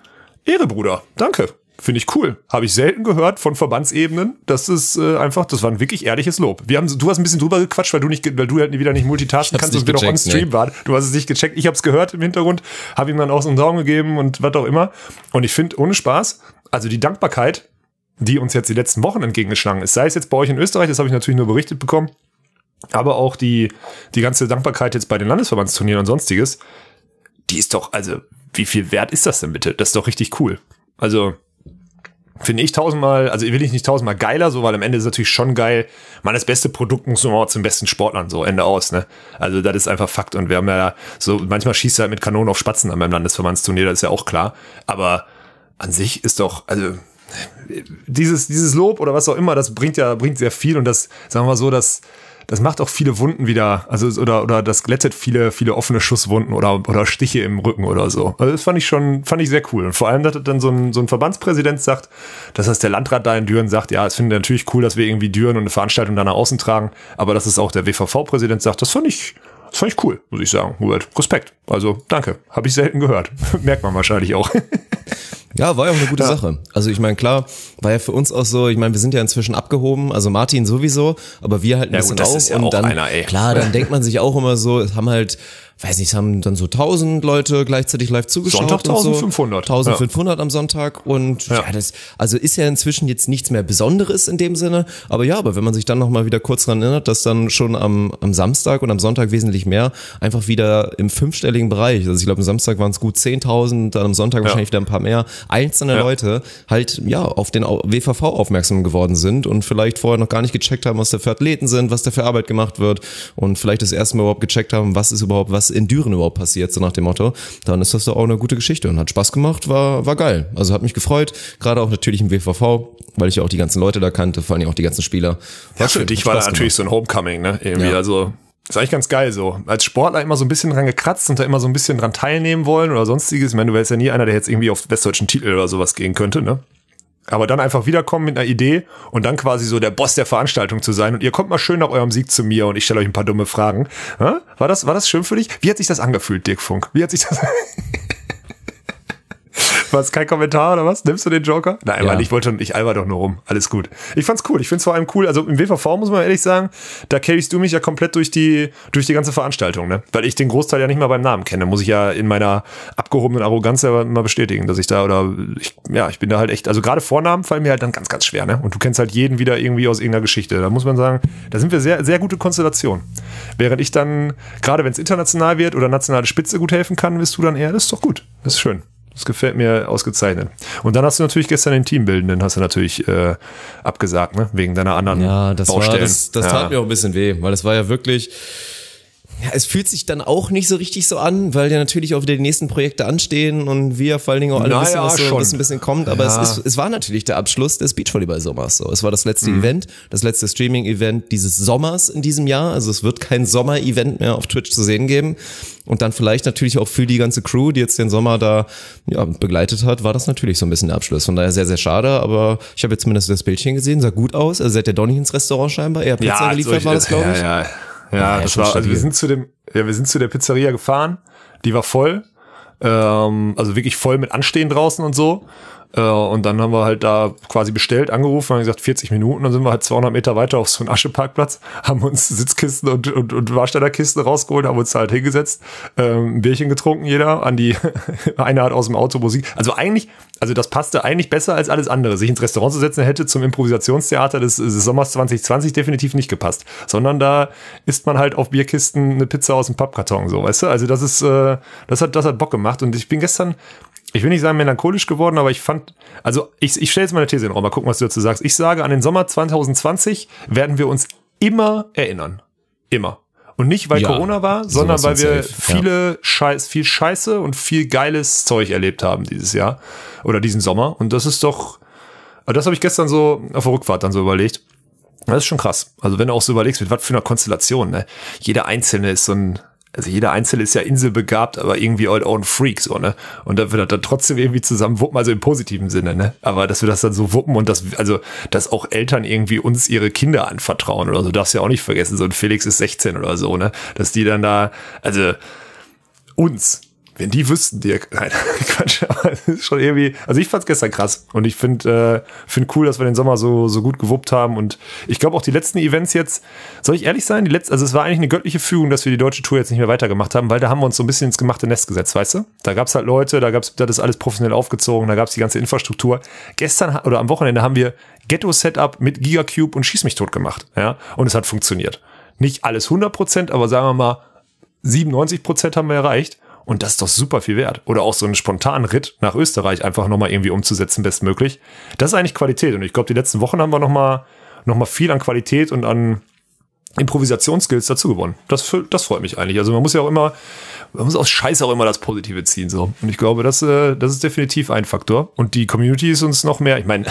Ehre, Bruder. Danke. Finde ich cool. Habe ich selten gehört von Verbandsebenen. Das ist äh, einfach, das war ein wirklich ehrliches Lob. Wir haben, du hast ein bisschen drüber gequatscht, weil du nicht, weil du halt wieder nicht multitasken kannst und wir noch on Stream waren. Du hast es nicht gecheckt. Ich habe es gehört im Hintergrund, habe ihm dann auch so einen Daumen gegeben und was auch immer. Und ich finde, ohne Spaß, also die Dankbarkeit, die uns jetzt die letzten Wochen entgegengeschlagen ist, sei es jetzt bei euch in Österreich, das habe ich natürlich nur berichtet bekommen, aber auch die, die ganze Dankbarkeit jetzt bei den Landesverbandsturnieren und sonstiges, die ist doch, also, wie viel wert ist das denn bitte? Das ist doch richtig cool. Also, finde ich tausendmal, also will ich nicht tausendmal geiler, so, weil am Ende ist es natürlich schon geil, man, das beste Produkt muss immer zum besten Sportlern, so, Ende aus, ne? Also, das ist einfach Fakt und wir haben ja so, manchmal schießt er halt mit Kanonen auf Spatzen an beim Landesverbandsturnier, das ist ja auch klar, aber an sich ist doch, also, dieses, dieses Lob oder was auch immer, das bringt ja, bringt sehr viel und das, sagen wir mal so, das, das macht auch viele Wunden wieder, also oder oder das glättet viele viele offene Schusswunden oder oder Stiche im Rücken oder so. Also das fand ich schon, fand ich sehr cool. Und vor allem, dass dann so ein so ein Verbandspräsident sagt, dass das der Landrat da in Düren sagt, ja, es finde natürlich cool, dass wir irgendwie Düren und eine Veranstaltung da nach außen tragen, aber dass es auch der W V V-Präsident sagt, das fand ich, das fand ich cool, muss ich sagen. Hubert, Respekt. Also danke, habe ich selten gehört. Merkt man wahrscheinlich auch. Ja, war ja auch eine gute ja. Sache. Also ich meine, klar, war ja für uns auch so, ich meine, wir sind ja inzwischen abgehoben, also Martin sowieso, aber wir halt ein ja, bisschen gut, das auch. Ist ja und auch dann, einer, ey. klar, dann denkt man sich auch immer so, es haben halt, weiß nicht, es haben dann so tausend Leute gleichzeitig live zugeschaut. Sonntag tausendfünfhundert. So. tausendfünfhundert ja. am Sonntag und ja. ja, das, also ist ja inzwischen jetzt nichts mehr Besonderes in dem Sinne, aber ja, aber wenn man sich dann nochmal wieder kurz dran erinnert, dass dann schon am, am Samstag und am Sonntag wesentlich mehr einfach wieder im fünfstelligen Bereich, also ich glaube am Samstag waren es gut zehntausend, dann am Sonntag ja. wahrscheinlich wieder ein paar mehr, einzelne ja. Leute halt ja auf den W V V aufmerksam geworden sind und vielleicht vorher noch gar nicht gecheckt haben, was da für Athleten sind, was da für Arbeit gemacht wird und vielleicht das erste Mal überhaupt gecheckt haben, was ist überhaupt, was in Düren überhaupt passiert, so nach dem Motto, dann ist das doch auch eine gute Geschichte und hat Spaß gemacht, war war geil. Also hat mich gefreut, gerade auch natürlich im W V V, weil ich ja auch die ganzen Leute da kannte, vor allem auch die ganzen Spieler. War ja, für dich war das natürlich so ein Homecoming, ne? Irgendwie, ja. also ist eigentlich ganz geil so. Als Sportler immer so ein bisschen dran gekratzt und da immer so ein bisschen dran teilnehmen wollen oder sonstiges. Ich meine, du wärst ja nie einer, der jetzt irgendwie auf westdeutschen Titel oder sowas gehen könnte, ne? Aber dann einfach wiederkommen mit einer Idee und dann quasi so der Boss der Veranstaltung zu sein und ihr kommt mal schön nach eurem Sieg zu mir und ich stelle euch ein paar dumme Fragen. Ja? War das, war das schön für dich? Wie hat sich das angefühlt, Dirk Funk? Wie hat sich das... War es kein Kommentar oder was? Nimmst du den Joker? Nein, ja. Mann, ich wollte schon, ich alber doch nur rum. Alles gut. Ich fand's cool. Ich find's vor allem cool. Also im W V V muss man ehrlich sagen, da carryst du mich ja komplett durch die, durch die ganze Veranstaltung, ne? Weil ich den Großteil ja nicht mal beim Namen kenne. Muss ich ja in meiner abgehobenen Arroganz ja mal bestätigen, dass ich da oder, ich, ja, ich bin da halt echt, also gerade Vornamen fallen mir halt dann ganz, ganz schwer, ne? Und du kennst halt jeden wieder irgendwie aus irgendeiner Geschichte. Da muss man sagen, da sind wir sehr, sehr gute Konstellation. Während ich dann, gerade wenn es international wird oder nationale Spitze gut helfen kann, bist du dann eher, das ist doch gut. Das ist schön. Das gefällt mir ausgezeichnet. Und dann hast du natürlich gestern den Teambildenden, hast du natürlich äh, abgesagt, ne? Wegen deiner anderen ja, das Baustellen. War, das das ja. tat mir auch ein bisschen weh, weil es war ja wirklich... Ja, es fühlt sich dann auch nicht so richtig so an, weil ja natürlich auch wieder die nächsten Projekte anstehen und wir vor allen Dingen auch alle naja, wissen, was so schon. was ein bisschen kommt. Aber ja. es, ist, es war natürlich der Abschluss des Beachvolleyball-Sommers. So, es war das letzte mhm. Event, das letzte Streaming-Event dieses Sommers in diesem Jahr. Also es wird kein Sommer-Event mehr auf Twitch zu sehen geben. Und dann vielleicht natürlich auch für die ganze Crew, die jetzt den Sommer da ja, begleitet hat, war das natürlich so ein bisschen der Abschluss. Von daher sehr, sehr schade. Aber ich habe jetzt zumindest das Bildchen gesehen, sah gut aus. Also seid ihr doch nicht ins Restaurant scheinbar. Er hat Pizza ja, geliefert, war das, glaube ich. Ja, ja. Ja, ja, das war, also wir sind zu dem, ja, wir sind zu der Pizzeria gefahren, die war voll, ähm, also wirklich voll mit Anstehen draußen und so, äh, und dann haben wir halt da quasi bestellt, angerufen, haben gesagt vierzig Minuten, dann sind wir halt zweihundert Meter weiter auf so einen Ascheparkplatz, haben uns Sitzkisten und, und, und Warstellerkisten rausgeholt, haben uns halt hingesetzt, ähm, ein Bierchen getrunken jeder, an die, einer hat aus dem Auto Musik, also eigentlich, also das passte eigentlich besser als alles andere. Sich ins Restaurant zu setzen, hätte zum Improvisationstheater des, des Sommers zwanzig zwanzig definitiv nicht gepasst. Sondern da isst man halt auf Bierkisten eine Pizza aus dem Pappkarton, so, weißt du? Also das ist, äh, das hat, das hat Bock gemacht. Und ich bin gestern, ich will nicht sagen melancholisch geworden, aber ich fand, also ich, ich stelle jetzt mal eine These in den Raum, mal gucken, was du dazu sagst. Ich sage, an den Sommer zwanzig zwanzig werden wir uns immer erinnern. Immer. Und nicht, weil ja, Corona war, sondern weil wir safe. viele ja. Scheiß, viel Scheiße und viel geiles Zeug erlebt haben dieses Jahr oder diesen Sommer. Und das ist doch, das habe ich gestern so auf der Rückfahrt dann so überlegt. Das ist schon krass. Also wenn du auch so überlegst, mit was für einer Konstellation, ne? Jeder Einzelne ist so ein, also jeder Einzelne ist ja inselbegabt, aber irgendwie all own Freak, so, ne? Und dass wir das dann trotzdem irgendwie zusammen wuppen, also im positiven Sinne, ne? Aber dass wir das dann so wuppen und dass, also, dass auch Eltern irgendwie uns ihre Kinder anvertrauen oder so, darfst du ja auch nicht vergessen. So ein Felix ist sechzehn oder so, ne? Dass die dann da, also, uns, wenn die wüssten, Dirk, nein, Quatsch, aber es ist schon irgendwie, also ich fand's gestern krass und ich finde äh, finde cool, dass wir den Sommer so so gut gewuppt haben und ich glaube auch die letzten Events jetzt, soll ich ehrlich sein, die letzten, also es war eigentlich eine göttliche Fügung, dass wir die deutsche Tour jetzt nicht mehr weitergemacht haben, weil da haben wir uns so ein bisschen ins gemachte Nest gesetzt, weißt du? Da gab's halt Leute, da gab's, das ist alles professionell aufgezogen, da gab's die ganze Infrastruktur. Gestern oder am Wochenende haben wir Ghetto-Setup mit Gigacube und Schieß mich tot gemacht, ja, und es hat funktioniert. Nicht alles hundert Prozent, aber sagen wir mal siebenundneunzig Prozent haben wir erreicht. Und das ist doch super viel wert. Oder auch so einen spontanen Ritt nach Österreich einfach nochmal irgendwie umzusetzen, bestmöglich. Das ist eigentlich Qualität. Und ich glaube, die letzten Wochen haben wir nochmal noch mal viel an Qualität und an Improvisationsskills dazu gewonnen. Das, das freut mich eigentlich. Also man muss ja auch immer, man muss aus Scheiß auch immer das Positive ziehen. So. Und ich glaube, das, das ist definitiv ein Faktor. Und die Community ist uns noch mehr, ich meine,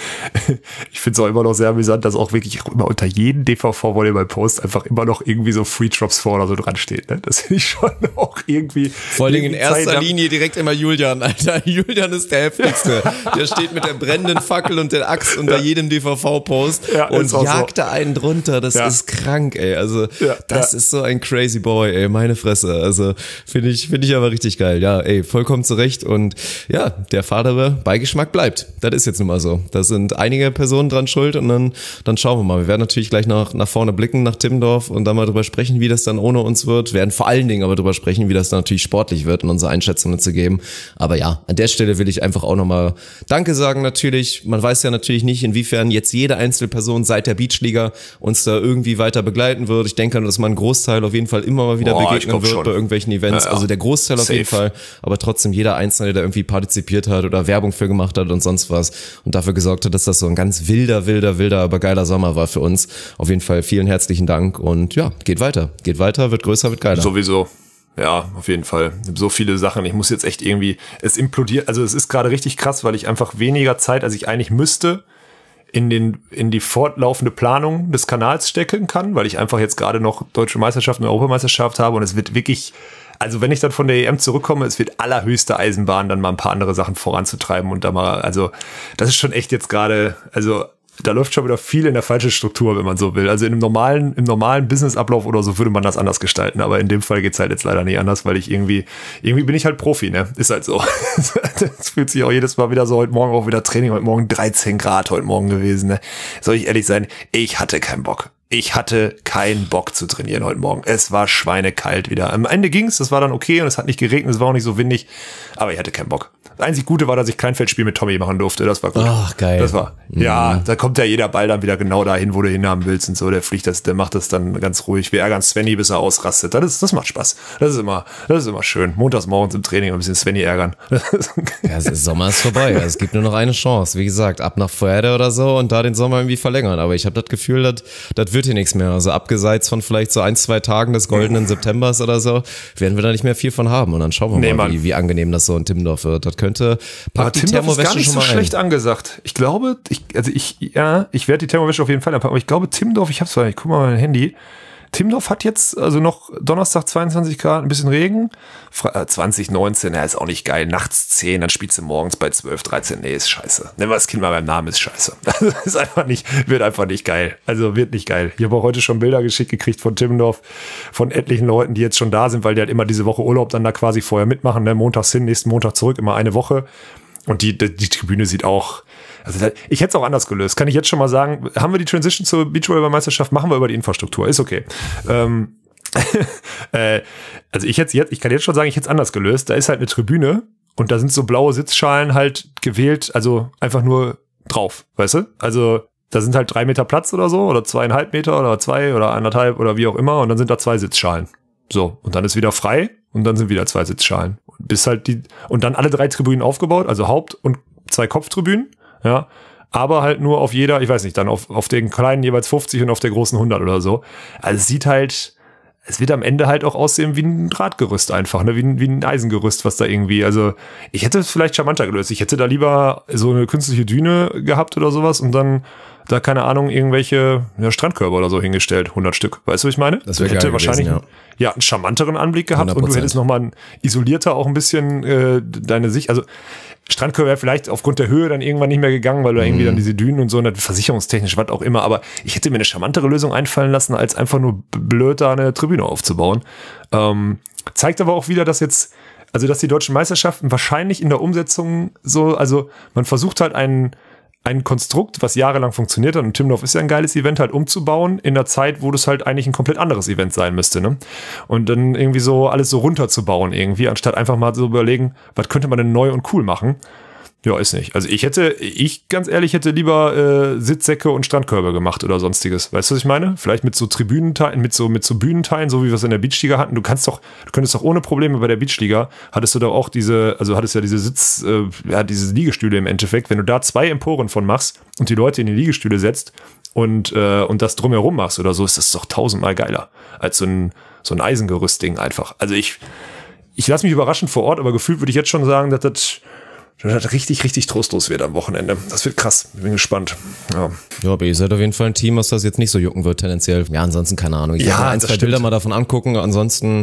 ich finde es auch immer noch sehr amüsant, dass auch wirklich immer unter jedem D V V-Volleyball-Post einfach immer noch irgendwie so Free Drops vor oder so dran steht. Ne? Das finde ich schon auch irgendwie. Vor allem in erster Zeit Linie direkt immer Julian, Alter. Julian ist der heftigste. Der steht mit der brennenden Fackel und der Axt unter ja. jedem D V V-Post ja, und jagt so. da einen drunter. Das ja. ist krank, ey. Also, ja, das ja. ist so ein crazy boy, ey. Meine Fresse. Also, finde ich, finde ich aber richtig geil. Ja, ey, vollkommen zurecht. Und ja, der fadere Beigeschmack bleibt. Das ist jetzt nun mal so. Da sind einige Personen dran schuld und dann, dann schauen wir mal. Wir werden natürlich gleich nach, nach vorne blicken, nach Timmendorf und dann mal drüber sprechen, wie das dann ohne uns wird. Wir werden vor allen Dingen aber drüber sprechen, wie das dann natürlich sportlich wird und unsere Einschätzungen zu geben. Aber ja, an der Stelle will ich einfach auch nochmal Danke sagen natürlich. Man weiß ja natürlich nicht, inwiefern jetzt jede einzelne Person seit der Beachliga uns da irgendwie weiter begleiten wird. Ich denke, dass man einen Großteil auf jeden Fall immer mal wieder Boah, begegnen wird schon. bei irgendwelchen Events. Ja, ja. Also der Großteil Safe. auf jeden Fall, aber trotzdem jeder Einzelne, der irgendwie partizipiert hat oder Werbung für gemacht hat und sonst was und dafür gesorgt hat, dass das so ein ganz wilder, wilder, wilder, aber geiler Sommer war für uns. Auf jeden Fall vielen herzlichen Dank und ja, geht weiter. Geht weiter, wird größer, wird geiler. Sowieso. Ja, auf jeden Fall. So viele Sachen. Ich muss jetzt echt irgendwie, es implodiert, also es ist gerade richtig krass, weil ich einfach weniger Zeit, als ich eigentlich müsste, in den, in die fortlaufende Planung des Kanals stecken kann, weil ich einfach jetzt gerade noch Deutsche Meisterschaft und Europameisterschaft habe und es wird wirklich, also wenn ich dann von der E M zurückkomme, es wird allerhöchste Eisenbahn, dann mal ein paar andere Sachen voranzutreiben und da mal, also das ist schon echt jetzt gerade, also da läuft schon wieder viel in der falschen Struktur, wenn man so will. Also in einem normalen, im normalen Businessablauf oder so würde man das anders gestalten, aber in dem Fall geht's halt jetzt leider nicht anders, weil ich irgendwie, irgendwie bin ich halt Profi, ne? Ist halt so. Das fühlt sich auch jedes Mal wieder so, heute Morgen auch wieder Training, heute Morgen dreizehn Grad heute Morgen gewesen, ne? Soll ich ehrlich sein? Ich hatte keinen Bock. Ich hatte keinen Bock zu trainieren heute Morgen. Es war schweinekalt wieder. Am Ende ging's, das war dann okay und es hat nicht geregnet, es war auch nicht so windig, aber ich hatte keinen Bock. Das einzig Gute war, dass ich Kleinfeldspiel mit Tommy machen durfte. Das war gut. Ach, geil. Das war, mhm. ja, da kommt ja jeder Ball dann wieder genau dahin, wo du hinhaben willst und so. Der fliegt das, der macht das dann ganz ruhig. Wir ärgern Svenny, bis er ausrastet. Das ist, das macht Spaß. Das ist immer, das ist immer schön. Montags morgens im Training ein bisschen Svenny ärgern. Ja, der Sommer ist vorbei. Es gibt nur noch eine Chance. Wie gesagt, ab nach Fuerte oder so und da den Sommer irgendwie verlängern. Aber ich habe das Gefühl, das, das wird hier nichts mehr. Also abgeseits von vielleicht so ein, zwei Tagen des goldenen Septembers oder so, werden wir da nicht mehr viel von haben. Und dann schauen wir nee, mal, wie, wie angenehm das so in Timmendorf wird. Das könnte, aber die Timmendorf ist gar nicht so schlecht angesagt. Ich glaube, ich, also ich, ja, ich werde die Thermowäsche auf jeden Fall anpacken, aber ich glaube, Timmendorf, ich hab's zwar, ich guck mal mein Handy, Timmendorf hat jetzt also noch Donnerstag zweiundzwanzig Grad, ein bisschen Regen. zwanzig neunzehn, ja, ist auch nicht geil. Nachts zehn, dann spielst du morgens bei zwölf, dreizehn. Nee, ist scheiße. Nennen wir das Kind mal beim Namen, ist scheiße. Das ist einfach nicht, wird einfach nicht geil. Also wird nicht geil. Ich habe auch heute schon Bilder geschickt gekriegt von Timmendorf, von etlichen Leuten, die jetzt schon da sind, weil die halt immer diese Woche Urlaub dann da quasi vorher mitmachen. Ne? Montags hin, nächsten Montag zurück, immer eine Woche. Und die, die, die Tribüne sieht auch, also ich hätte es auch anders gelöst. Kann ich jetzt schon mal sagen, haben wir die Transition zur Beachvolleyball-Meisterschaft, machen wir über die Infrastruktur. Ist okay. Ähm, äh, also ich hätte jetzt, ich kann jetzt schon sagen, ich hätte es anders gelöst. Da ist halt eine Tribüne und da sind so blaue Sitzschalen halt gewählt, also einfach nur drauf, weißt du? Also da sind halt drei Meter Platz oder so oder zweieinhalb Meter oder zwei oder anderthalb oder wie auch immer und dann sind da zwei Sitzschalen. So, und dann ist wieder frei und dann sind wieder zwei Sitzschalen. Und bis halt die, und dann alle drei Tribünen aufgebaut, also Haupt- und zwei Kopftribünen, ja, aber halt nur auf jeder, ich weiß nicht, dann auf, auf den kleinen jeweils fünfzig und auf der großen hundert oder so. Also es sieht halt, es wird am Ende halt auch aussehen wie ein Drahtgerüst einfach, ne, wie ein, wie ein Eisengerüst, was da irgendwie, also ich hätte es vielleicht charmanter gelöst. Ich hätte da lieber so eine künstliche Düne gehabt oder sowas und dann da, keine Ahnung, irgendwelche ja, Strandkörper oder so hingestellt, hundert Stück. Weißt du, was ich meine? Das wäre hätte wahrscheinlich gewesen, ja. ja, einen charmanteren Anblick gehabt hundert Prozent. Und du hättest nochmal ein isolierter auch ein bisschen äh, deine Sicht, also Strandkörper wäre vielleicht aufgrund der Höhe dann irgendwann nicht mehr gegangen, weil du mhm. irgendwie dann diese Dünen und so, und versicherungstechnisch, was auch immer, aber ich hätte mir eine charmantere Lösung einfallen lassen, als einfach nur blöd da eine Tribüne aufzubauen. Ähm, zeigt aber auch wieder, dass jetzt also dass die deutschen Meisterschaften wahrscheinlich in der Umsetzung so, also man versucht halt einen ein Konstrukt, was jahrelang funktioniert hat, und Timmendorf ist ja ein geiles Event, halt umzubauen in der Zeit, wo das halt eigentlich ein komplett anderes Event sein müsste, ne? Und dann irgendwie so alles so runterzubauen irgendwie, anstatt einfach mal so überlegen, was könnte man denn neu und cool machen? Ja, ist nicht. Also ich hätte, ich ganz ehrlich hätte lieber äh, Sitzsäcke und Strandkörbe gemacht oder sonstiges. Weißt du, was ich meine? Vielleicht mit so Tribünenteilen, mit so mit so Bühnenteilen, so wie wir es in der Beachliga hatten. Du kannst doch, du könntest doch ohne Probleme bei der Beachliga, hattest du doch auch diese, also hattest ja diese Sitz, äh, ja, diese Liegestühle im Endeffekt. Wenn du da zwei Emporen von machst und die Leute in die Liegestühle setzt und äh, und das drumherum machst oder so, ist das doch tausendmal geiler als so ein so ein Eisengerüstding einfach. Also ich ich lasse mich überraschen vor Ort, aber gefühlt würde ich jetzt schon sagen, dass das das richtig, richtig trostlos wird am Wochenende. Das wird krass. Ich bin gespannt. Ja, ja, aber ihr seid auf jeden Fall ein Team, was das jetzt nicht so jucken wird tendenziell. Ja, ansonsten keine Ahnung. Ich ja, werde ein, zwei stimmt. Bilder mal davon angucken. Ansonsten,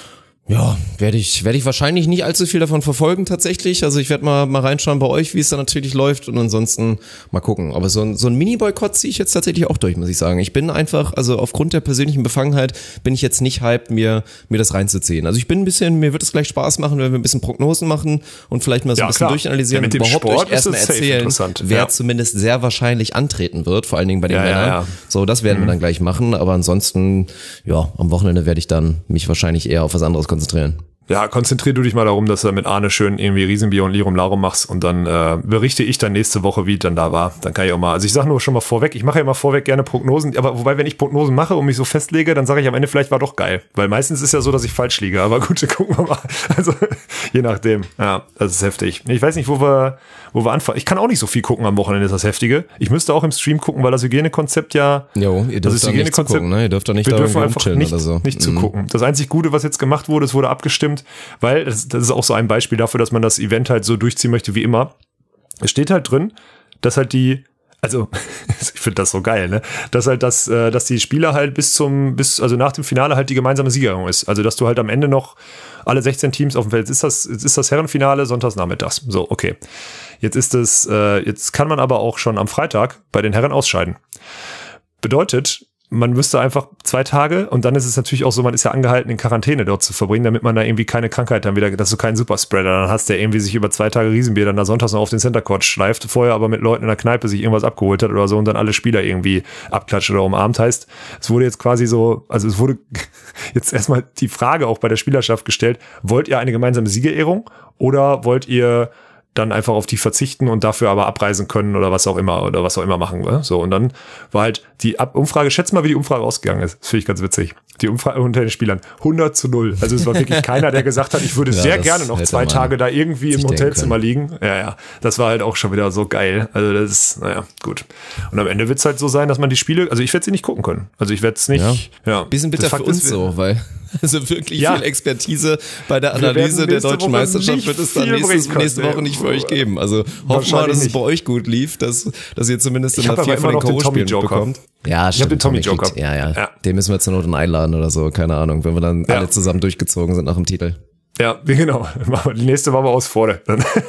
ja, werde ich werde ich wahrscheinlich nicht allzu viel davon verfolgen tatsächlich. Also ich werde mal mal reinschauen bei euch, wie es da natürlich läuft, und ansonsten mal gucken. Aber so ein so ein Mini-Boykott ziehe ich jetzt tatsächlich auch durch, muss ich sagen. Ich bin einfach, also aufgrund der persönlichen Befangenheit bin ich jetzt nicht hyped, mir mir das reinzuziehen. Also ich bin ein bisschen, mir wird es gleich Spaß machen, wenn wir ein bisschen Prognosen machen und vielleicht mal so Ja, ein bisschen klar. durchanalysieren Ja, mit und dem überhaupt Sport euch erstmal ist es safe erzählen, interessant. wer Ja. zumindest sehr wahrscheinlich antreten wird, vor allen Dingen bei den Ja, ja, Männern. ja. So, das werden wir dann gleich machen. Aber ansonsten, ja, am Wochenende werde ich dann mich wahrscheinlich eher auf was anderes konzentrieren. Ja, konzentrier du dich mal darum, dass du mit Arne schön irgendwie Riesenbier und Lirum Larum machst, und dann äh, berichte ich dann nächste Woche, wie es dann da war. Dann kann ich auch mal, also ich sage nur schon mal vorweg, ich mache ja immer vorweg gerne Prognosen, aber wobei, wenn ich Prognosen mache und mich so festlege, dann sage ich am Ende, vielleicht war doch geil. Weil meistens ist ja so, dass ich falsch liege, aber gut, gucken wir mal. Also je nachdem. Ja, das ist heftig. Ich weiß nicht, wo wir, wo wir anfangen. Ich kann auch nicht so viel gucken am Wochenende, ist das Heftige. Ich müsste auch im Stream gucken, weil das Hygienekonzept ja... Jo, ihr dürft da nicht zugucken, ne? Ihr dürft da nicht wir da dürfen irgendwie einfach rumchillen nicht, oder so. nicht Mhm. zugucken. Das einzig Gute, was jetzt gemacht wurde, es wurde abgestimmt, weil das, das ist auch so ein Beispiel dafür, dass man das Event halt so durchziehen möchte wie immer. Es steht halt drin, dass halt die, also ich finde das so geil, ne? Dass halt das, äh, dass die Spieler halt bis zum, bis, also nach dem Finale halt die gemeinsame Siegerehrung ist. Also dass du halt am Ende noch alle sechzehn Teams auf dem Feld, jetzt ist das, jetzt ist das Herrenfinale sonntags nachmittags. So, okay. Jetzt ist es, äh, jetzt kann man aber auch schon am Freitag bei den Herren ausscheiden. Bedeutet, man müsste einfach zwei Tage, und dann ist es natürlich auch so, man ist ja angehalten, in Quarantäne dort zu verbringen, damit man da irgendwie keine Krankheit dann wieder, dass du keinen Superspreader dann hast, der irgendwie sich über zwei Tage Riesenbier dann da sonntags noch auf den Center Court schleift, vorher aber mit Leuten in der Kneipe sich irgendwas abgeholt hat oder so und dann alle Spieler irgendwie abklatscht oder umarmt. Heißt, es wurde jetzt quasi so, also es wurde jetzt erstmal die Frage auch bei der Spielerschaft gestellt, wollt ihr eine gemeinsame Siegerehrung oder wollt ihr dann einfach auf die verzichten und dafür aber abreisen können oder was auch immer oder was auch immer machen. Ne? So, und dann war halt die Ab- Umfrage, schätzt mal, wie die Umfrage ausgegangen ist. Das finde ich ganz witzig. Die Umfrage unter den Spielern, hundert zu null. Also es war wirklich keiner, der gesagt hat, ich würde Ja, sehr das gerne noch hätte zwei man Tage da irgendwie im sich denken Hotelzimmer liegen. Ja, ja. Das war halt auch schon wieder so geil. Also das ist, naja, gut. Und am Ende wird es halt so sein, dass man die Spiele, also ich werde sie nicht gucken können. Also ich werde es nicht, ja. ja. Bisschen bitter Das für Fakt uns ist, wir- so, weil also wirklich Ja. viel Expertise bei der Wir werden Analyse der nächste deutschen Woche Meisterschaft nicht wird es dann viel nächstes, bringen können. nächste Woche Nee. nicht für euch geben. Also hoffen wir mal, Wahrscheinlich dass es nicht. bei euch gut lief, dass, dass ihr zumindest in Ich der hab aber vier von immer den noch den K O-Spielen Tommy-Joker. bekommt. Ja, stimmt. den Tommy Tommy Joker. kriegt- Ja, ja, Ja. Den müssen wir zur Not einladen oder so, keine Ahnung, wenn wir dann Ja. alle zusammen durchgezogen sind nach dem Titel. Ja, genau. Die nächste war aber aus vorne.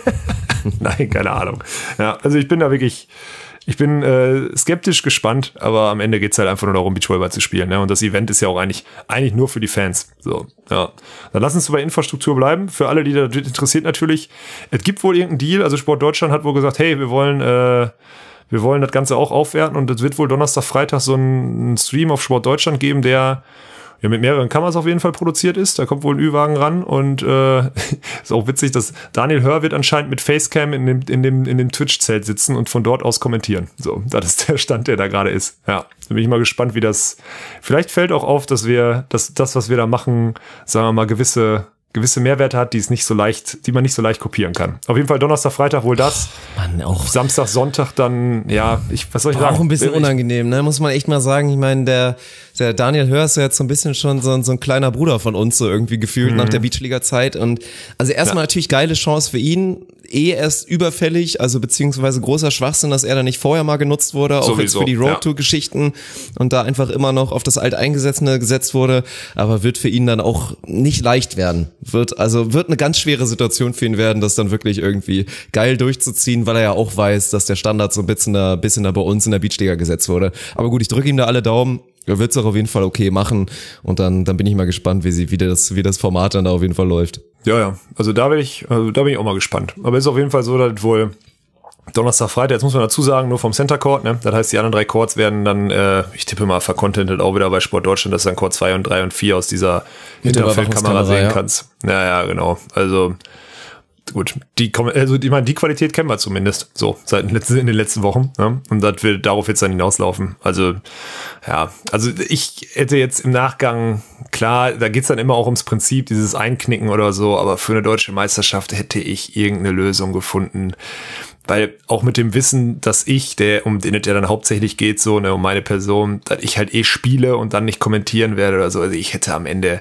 Nein, keine Ahnung. Ja, also ich bin da wirklich, ich bin äh, skeptisch gespannt, aber am Ende geht's halt einfach nur darum, Beachvolleyball zu spielen. Ne? Und das Event ist ja auch eigentlich eigentlich nur für die Fans. So, ja. Dann lass uns bei Infrastruktur bleiben. Für alle, die da interessiert natürlich. Es gibt wohl irgendeinen Deal. Also Sport Deutschland hat wohl gesagt, hey, wir wollen äh, wir wollen das Ganze auch aufwerten und es wird wohl Donnerstag, Freitag so einen Stream auf Sport Deutschland geben, der ja mit mehreren Kameras auf jeden Fall produziert ist. Da kommt wohl ein Ü-Wagen ran und äh, ist auch witzig, dass Daniel Hör wird anscheinend mit Facecam in dem, in dem, in dem Twitch-Zelt sitzen und von dort aus kommentieren. So, das ist der Stand, der da gerade ist. Ja, da bin ich mal gespannt, wie das, vielleicht fällt auch auf, dass wir, dass das, was wir da machen, sagen wir mal, gewisse gewisse Mehrwerte hat, die es nicht so leicht, die man nicht so leicht kopieren kann. Auf jeden Fall Donnerstag, Freitag wohl das. Mann, auch Samstag, Sonntag dann, ja, ich, was soll ich War sagen? auch ein bisschen Ich- unangenehm, ne? Muss man echt mal sagen. Ich meine, der, der Daniel Hör ist ja jetzt so ein bisschen schon so, ein- so ein kleiner Bruder von uns, so irgendwie gefühlt nach der Beachliga-Zeit. Und also erstmal Ja. natürlich geile Chance für ihn. Eh erst überfällig, also beziehungsweise großer Schwachsinn, dass er da nicht vorher mal genutzt wurde, auch Sowieso, jetzt für die ja. Roadtour-Geschichten und da einfach immer noch auf das Alteingesessene gesetzt wurde. Aber wird für ihn dann auch nicht leicht werden. Wird, also wird eine ganz schwere Situation für ihn werden, das dann wirklich irgendwie geil durchzuziehen, weil er ja auch weiß, dass der Standard so ein bisschen da, bisschen da bei uns in der Beachliga gesetzt wurde. Aber gut, ich drücke ihm da alle Daumen. er wird es auch auf jeden Fall okay machen und dann, dann bin ich mal gespannt, wie sie, wie das, wie das Format dann da auf jeden Fall läuft. Ja, ja, also da bin ich, also da bin ich auch mal gespannt. Aber es ist auf jeden Fall so, dass wohl Donnerstag, Freitag, jetzt muss man dazu sagen, nur vom Center Court, ne? Das heißt, die anderen drei Courts werden dann, äh, ich tippe mal, vercontentet auch wieder bei Sport Deutschland, dass du dann Court zwei und drei und vier aus dieser Hinterfeldkamera sehen ja. kannst. Ja, ja, genau. Also, gut, die, also, ich meine, die Qualität kennen wir zumindest, so, seit den letzten, in den letzten Wochen, ne? Und das wird darauf jetzt dann hinauslaufen. Also, ja, also ich hätte jetzt im Nachgang, klar, da geht's dann immer auch ums Prinzip, dieses Einknicken oder so, aber für eine deutsche Meisterschaft hätte ich irgendeine Lösung gefunden. Weil auch mit dem Wissen, dass ich, der, um den es ja dann hauptsächlich geht, so, ne, um meine Person, dass ich halt eh spiele und dann nicht kommentieren werde oder so. Also ich hätte am Ende,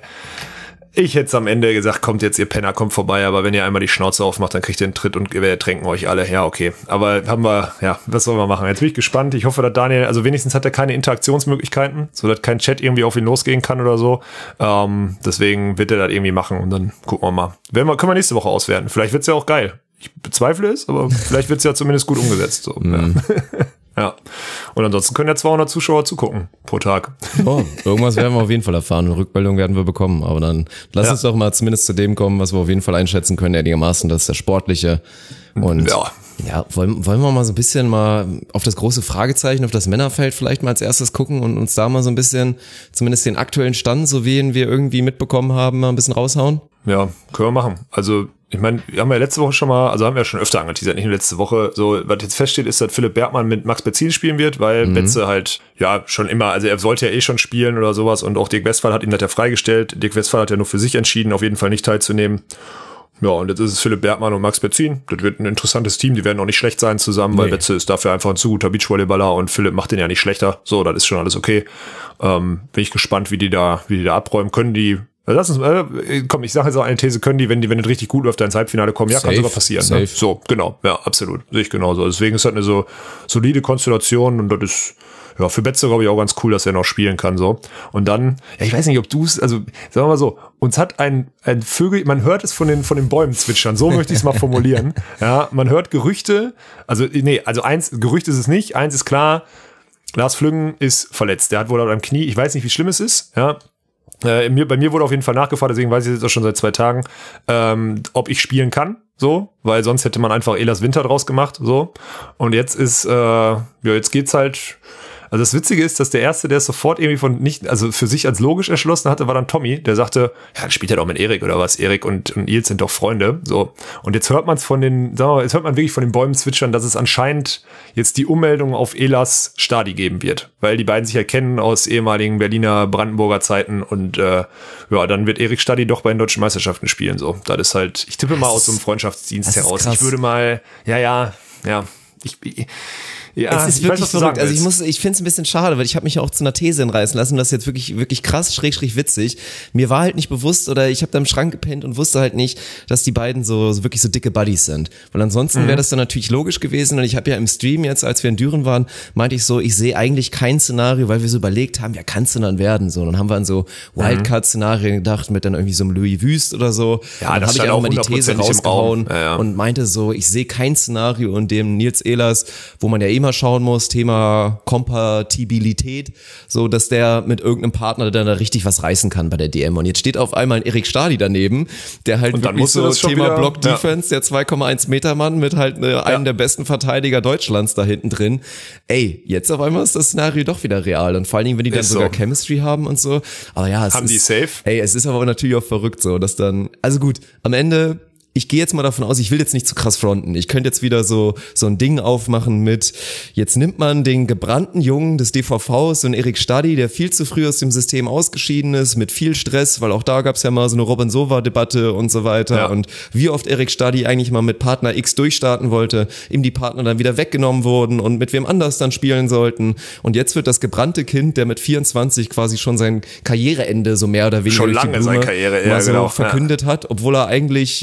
ich hätte am Ende gesagt, kommt jetzt ihr Penner, kommt vorbei, aber wenn ihr einmal die Schnauze aufmacht, dann kriegt ihr einen Tritt und wir ertränken euch alle. Ja, okay. Aber haben wir, ja, was sollen wir machen? Jetzt bin ich gespannt. Ich hoffe, dass Daniel, also wenigstens hat er keine Interaktionsmöglichkeiten, so dass kein Chat irgendwie auf ihn losgehen kann oder so. Ähm, deswegen wird er das irgendwie machen und dann gucken wir mal. Werden wir, können wir nächste Woche auswerten. Vielleicht wird's ja auch geil. Ich bezweifle es, aber vielleicht wird es ja zumindest gut umgesetzt. So. Mm. Ja. Und ansonsten können ja zweihundert Zuschauer zugucken pro Tag. Oh, irgendwas werden wir auf jeden Fall erfahren. Eine Rückmeldung werden wir bekommen. Aber dann lass ja. uns doch mal zumindest zu dem kommen, was wir auf jeden Fall einschätzen können, einigermaßen. Das ist der Sportliche. Und ja, ja wollen, wollen wir mal so ein bisschen mal auf das große Fragezeichen, auf das Männerfeld vielleicht mal als erstes gucken und uns da mal so ein bisschen, zumindest den aktuellen Stand, so wie ihn wir irgendwie mitbekommen haben, mal ein bisschen raushauen? Ja, können wir machen. Also ich meine, wir haben ja letzte Woche schon mal, also haben wir ja schon öfter angeteasert, nicht nur letzte Woche. So, was jetzt feststeht, ist, dass Philipp Bergmann mit Max Betzin spielen wird, weil mhm. Betze halt, ja, schon immer, also er sollte ja eh schon spielen oder sowas und auch Dirk Westphal hat ihn das ja freigestellt. Dirk Westphal hat ja nur für sich entschieden, auf jeden Fall nicht teilzunehmen. Ja, und jetzt ist es Philipp Bergmann und Max Betzin. Das wird ein interessantes Team, die werden auch nicht schlecht sein zusammen, nee. weil Betze ist dafür einfach ein zu guter Beachvolleyballer und Philipp macht den ja nicht schlechter. So, das ist schon alles okay. Ähm, bin ich gespannt, wie die da, wie die da abräumen können, die. Also lass uns, äh, komm, ich sage jetzt auch eine These, können die, wenn die, wenn das richtig gut läuft, ins Halbfinale kommen, ja, safe, kann sogar passieren. Ne? So, genau, ja, absolut, sehe ich genauso. Deswegen ist das eine so solide Konstellation und das ist, ja, für Betze, glaube ich, auch ganz cool, dass er noch spielen kann, so. Und dann, ja, ich weiß nicht, ob du es, also, sagen wir mal so, uns hat ein, ein Vögel, man hört es von den, von den Bäumen zwitschern, so möchte ich es mal formulieren. Ja, man hört Gerüchte, also, nee, also eins, Gerücht ist es nicht, eins ist klar, Lars Flüggen ist verletzt, der hat wohl am Knie, ich weiß nicht, wie schlimm es ist, ja. Äh, mir, bei mir wurde auf jeden Fall nachgefragt, deswegen weiß ich jetzt auch schon seit zwei Tagen, ähm, ob ich spielen kann, so, weil sonst hätte man einfach Elas Winter draus gemacht, so. Und jetzt ist, äh, ja, jetzt geht's halt. Also das Witzige ist, dass der Erste, der es sofort irgendwie von nicht, also für sich als logisch erschlossen hatte, war dann Tommy, der sagte, ja, dann spielt er doch mit Erik oder was, Erik und, und Nils sind doch Freunde, so. Und jetzt hört man es von den, sagen wir mal, jetzt hört man wirklich von den Bäumen zwitschern, dass es anscheinend jetzt die Ummeldung auf Elas Stadi geben wird, weil die beiden sich ja kennen aus ehemaligen Berliner, Brandenburger Zeiten und äh, ja, dann wird Erik Stadi doch bei den deutschen Meisterschaften spielen, so. Das ist halt, ich tippe mal aus so einem Freundschaftsdienst heraus. Ich würde mal, ja, ja, ja, ich, ich Ja, es ist wirklich weiß, verrückt. Also ich muss, ich finde es ein bisschen schade, weil ich habe mich auch zu einer These hinreißen lassen. Und das ist jetzt wirklich, wirklich krass, schräg, schräg witzig. Mir war halt nicht bewusst oder ich habe da im Schrank gepennt und wusste halt nicht, dass die beiden so, so wirklich so dicke Buddies sind. Weil ansonsten mhm. wäre das dann natürlich logisch gewesen. Und ich habe ja im Stream jetzt, als wir in Düren waren, meinte ich so, ich sehe eigentlich kein Szenario, weil wir so überlegt haben, ja, kannst du dann werden? So, und dann haben wir an so Wildcard-Szenarien gedacht mit dann irgendwie so einem Louis Wüst oder so. Ja, und dann habe ich auch mal die These rausgehauen ja, ja. und meinte so, ich sehe kein Szenario, in dem Nils Ehlers, wo man ja immer schauen muss, Thema Kompatibilität, so dass der mit irgendeinem Partner dann da richtig was reißen kann bei der D M. Und jetzt steht auf einmal ein Erik Stadi daneben, der halt wirklich so Thema wieder, Block Defense, ja. der zwei Komma eins Meter Mann mit halt ne, einem ja. der besten Verteidiger Deutschlands da hinten drin. Ey, jetzt auf einmal ist das Szenario doch wieder real. Und vor allen Dingen, wenn die dann ist sogar so. Chemistry haben und so. Aber ja, es haben ist, die safe? Ey, es ist aber natürlich auch verrückt so, dass dann, also gut, am Ende ich gehe jetzt mal davon aus, ich will jetzt nicht zu krass fronten. Ich könnte jetzt wieder so so ein Ding aufmachen mit, jetzt nimmt man den gebrannten Jungen des D V Vs, so einen Erik Stadi, der viel zu früh aus dem System ausgeschieden ist, mit viel Stress, weil auch da gab's ja mal so eine Robin-Sova-Debatte und so weiter. Ja. Und wie oft Erik Stadi eigentlich mal mit Partner X durchstarten wollte, ihm die Partner dann wieder weggenommen wurden und mit wem anders dann spielen sollten. Und jetzt wird das gebrannte Kind, der mit vierundzwanzig quasi schon sein Karriereende so mehr oder weniger schon lange seine Karriere ja, so genau. verkündet ja. hat, obwohl er eigentlich ja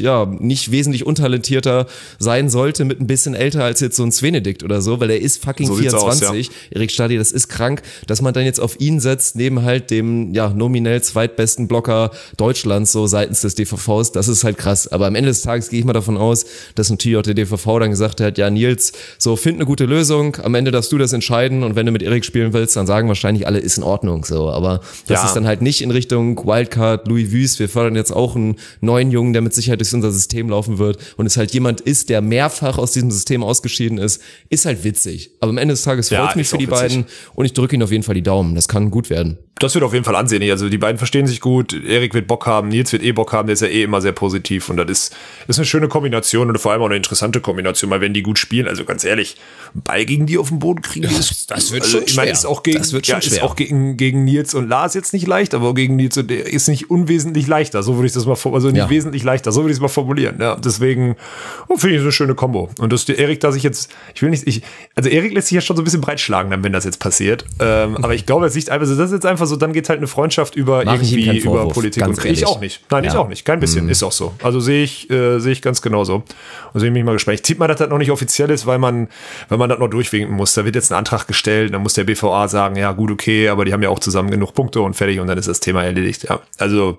nicht wesentlich untalentierter sein sollte, mit ein bisschen älter als jetzt so ein Svenedikt oder so, weil er ist fucking so vierundzwanzig. Aus, ja. Erik Stadi, das ist krank, dass man dann jetzt auf ihn setzt, neben halt dem ja nominell zweitbesten Blocker Deutschlands, so seitens des D V Vs, das ist halt krass. Aber am Ende des Tages gehe ich mal davon aus, dass natürlich auch der D V V dann gesagt hat, ja Nils, so find eine gute Lösung, am Ende darfst du das entscheiden und wenn du mit Erik spielen willst, dann sagen wahrscheinlich alle, ist in Ordnung, so. Aber das ja. ist dann halt nicht in Richtung Wildcard, Louis Vuitton, wir fördern jetzt auch einen neuen Jungen, der mit Sicherheit durch unser System laufen wird und es halt jemand ist, der mehrfach aus diesem System ausgeschieden ist, ist halt witzig. Aber am Ende des Tages freut es ja, mich für die witzig. beiden und ich drücke ihnen auf jeden Fall die Daumen. Das kann gut werden. Das wird auf jeden Fall ansehnlich. Also die beiden verstehen sich gut. Erik wird Bock haben, Nils wird eh Bock haben. Der ist ja eh immer sehr positiv und das ist, ist eine schöne Kombination und vor allem auch eine interessante Kombination, weil wenn die gut spielen, also ganz ehrlich, Ball gegen die auf den Boden kriegen, ja, ist, das wird also, schon ich meine, schwer. ist auch gegen, das wird schon ja, schwer. ist auch gegen, gegen Nils und Lars jetzt nicht leicht, aber gegen Nils und der ist nicht unwesentlich leichter. So würde ich das mal, also nicht ja. wesentlich leichter. So würde ich es mal formulieren. Ja, deswegen oh, finde ich eine schöne Kombo. Und dass der Erik da sich jetzt, ich will nicht, ich, also Erik lässt sich ja schon so ein bisschen breitschlagen, dann, wenn das jetzt passiert. Ähm, aber ich glaube, es liegt einfach so, das ist jetzt einfach so, dann geht halt eine Freundschaft über Mach irgendwie über Politik ganz und ehrlich. ich auch nicht. Nein, ja. ich auch nicht. Kein bisschen. Mhm. Ist auch so. Also sehe ich, äh, sehe ich ganz genauso. Und sehe mich mal gespannt. Ich tippe mal, dass das noch nicht offiziell ist, weil man, weil man das noch durchwinken muss. Da wird jetzt ein Antrag gestellt, dann muss der B V A sagen, ja gut, okay, aber die haben ja auch zusammen genug Punkte und fertig und dann ist das Thema erledigt. Ja, also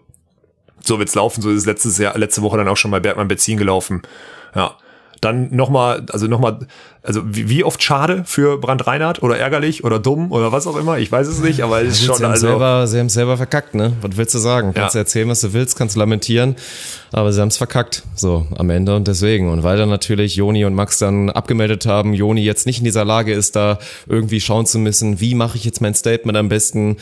so wird's laufen. So ist es letztes Jahr, letzte Woche dann auch schon bei Bergmann Benzin gelaufen. Ja. Dann nochmal, also nochmal, also wie, wie oft schade für Brandt Reinhardt oder ärgerlich oder dumm oder was auch immer, ich weiß es nicht, aber es ist schon, sie haben also. Selber, sie haben selber verkackt, ne? Was willst du sagen? Kannst du ja. erzählen, was du willst, kannst lamentieren, aber sie haben es verkackt, so, am Ende und deswegen. Und weil dann natürlich Joni und Max dann abgemeldet haben, Joni jetzt nicht in dieser Lage ist, da irgendwie schauen zu müssen, wie mache ich jetzt mein Statement am besten,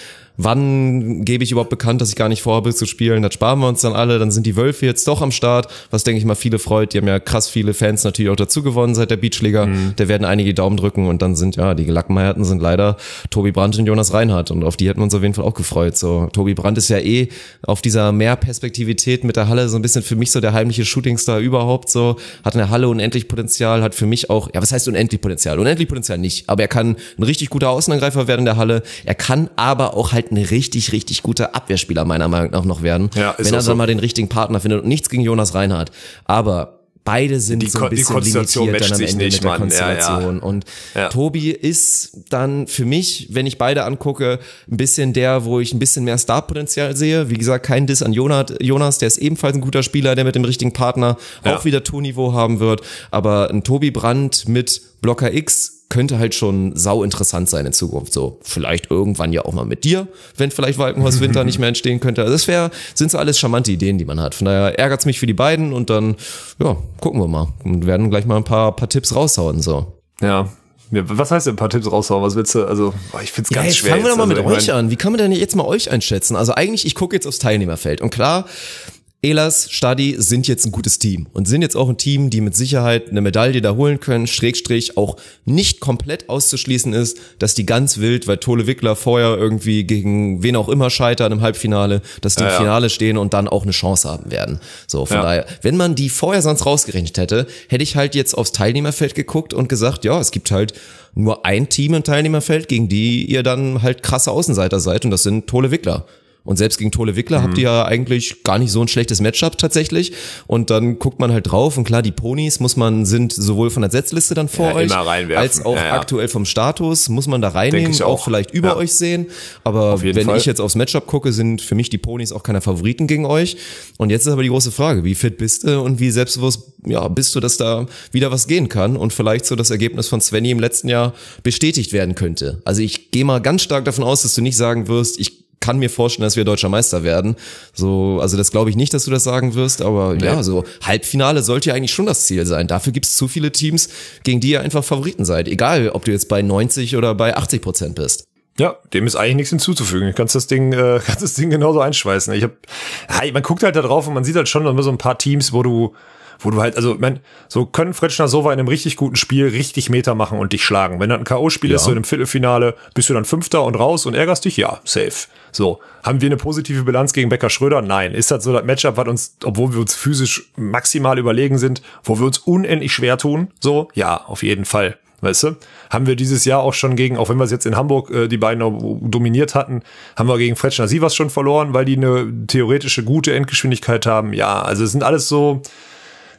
wann gebe ich überhaupt bekannt, dass ich gar nicht vorhabe zu spielen, das sparen wir uns dann alle, dann sind die Wölfe jetzt doch am Start, was denke ich mal viele freut, die haben ja krass viele Fans natürlich auch dazu gewonnen seit der Beachliga, mhm. da werden einige die Daumen drücken und dann sind, ja, die Gelackmeierten sind leider Tobi Brandt und Jonas Reinhardt und auf die hätten wir uns auf jeden Fall auch gefreut, so, Tobi Brandt ist ja eh auf dieser Mehrperspektivität mit der Halle so ein bisschen für mich so der heimliche Shootingstar überhaupt, so, hat in der Halle unendlich Potenzial, hat für mich auch, ja, was heißt unendlich Potenzial? Unendlich Potenzial nicht, aber er kann ein richtig guter Außenangreifer werden in der Halle, er kann aber auch halt ein richtig, richtig guter Abwehrspieler meiner Meinung nach noch werden, ja, wenn er so. dann mal den richtigen Partner findet und nichts gegen Jonas Reinhardt, aber beide sind die, so ein bisschen limitiert dann am Ende nicht, mit der Mann. Konstellation. Ja, ja. Und ja. Tobi ist dann für mich, wenn ich beide angucke, ein bisschen der, wo ich ein bisschen mehr Startpotenzial sehe. Wie gesagt, kein Diss an Jonas, der ist ebenfalls ein guter Spieler, der mit dem richtigen Partner ja. auch wieder Torniveau haben wird. Aber ein Tobi Brandt mit Blocker X könnte halt schon sau interessant sein in Zukunft. So, vielleicht irgendwann ja auch mal mit dir, wenn vielleicht Walkenhorst Winter nicht mehr entstehen könnte. Also das wäre, sind so alles charmante Ideen, die man hat. Von daher ärgert's mich für die beiden und dann, ja, gucken wir mal. Und werden gleich mal ein paar, paar Tipps raushauen, so. Ja. Was heißt denn ein paar Tipps raushauen? Was willst du, also, ich find's ja, ganz jetzt schwer. Fangen wir doch mal also, mit euch mein, an. Wie kann man denn jetzt mal euch einschätzen? Also eigentlich, ich gucke jetzt aufs Teilnehmerfeld und klar, Elas, Stadi sind jetzt ein gutes Team und sind jetzt auch ein Team, die mit Sicherheit eine Medaille da holen können, Schrägstrich auch nicht komplett auszuschließen ist, dass die ganz wild, weil Tole Wickler vorher irgendwie gegen wen auch immer scheitern im Halbfinale, dass die ja, im Finale stehen und dann auch eine Chance haben werden. So, von ja. daher, wenn man die vorher sonst rausgerechnet hätte, hätte ich halt jetzt aufs Teilnehmerfeld geguckt und gesagt, ja, es gibt halt nur ein Team im Teilnehmerfeld, gegen die ihr dann halt krasse Außenseiter seid und das sind Tole Wickler. Und selbst gegen Tole Wickler mhm. habt ihr ja eigentlich gar nicht so ein schlechtes Matchup tatsächlich. Und dann guckt man halt drauf und klar, die Ponys muss man, sind sowohl von der Setzliste dann vor ja, euch, als auch ja, ja. aktuell vom Status, muss man da reinnehmen, auch. auch vielleicht über ja. euch sehen. Aber wenn Fall. ich jetzt aufs Matchup gucke, sind für mich die Ponys auch keine Favoriten gegen euch. Und jetzt ist aber die große Frage, wie fit bist du und wie selbstbewusst ja, bist du, dass da wieder was gehen kann und vielleicht so das Ergebnis von Svenny im letzten Jahr bestätigt werden könnte. Also ich gehe mal ganz stark davon aus, dass du nicht sagen wirst, ich kann mir vorstellen, dass wir deutscher Meister werden. So, also das glaube ich nicht, dass du das sagen wirst, aber nee. ja, so Halbfinale sollte ja eigentlich schon das Ziel sein. Dafür gibt es zu viele Teams, gegen die ihr einfach Favoriten seid. Egal, ob du jetzt bei neunzig oder bei achtzig Prozent bist. Ja, dem ist eigentlich nichts hinzuzufügen. Du kannst das Ding, äh, kannst das Ding genauso einschweißen. Ich hab, ja, man guckt halt da drauf und man sieht halt schon immer so ein paar Teams, wo du wo du halt, also, man, so können Fretschner Sova in einem richtig guten Spiel richtig Meter machen und dich schlagen. Wenn das ein K O-Spiel ja. ist, so in einem Viertelfinale, bist du dann Fünfter und raus und ärgerst dich? Ja, safe. So. Haben wir eine positive Bilanz gegen Becker Schröder? Nein. Ist das so das Matchup, was uns, obwohl wir uns physisch maximal überlegen sind, wo wir uns unendlich schwer tun? So? Ja, auf jeden Fall. Weißt du? Haben wir dieses Jahr auch schon gegen, auch wenn wir es jetzt in Hamburg äh, die beiden auch dominiert hatten, haben wir gegen Fretschner Sivas schon verloren, weil die eine theoretische gute Endgeschwindigkeit haben. Ja, also es sind alles so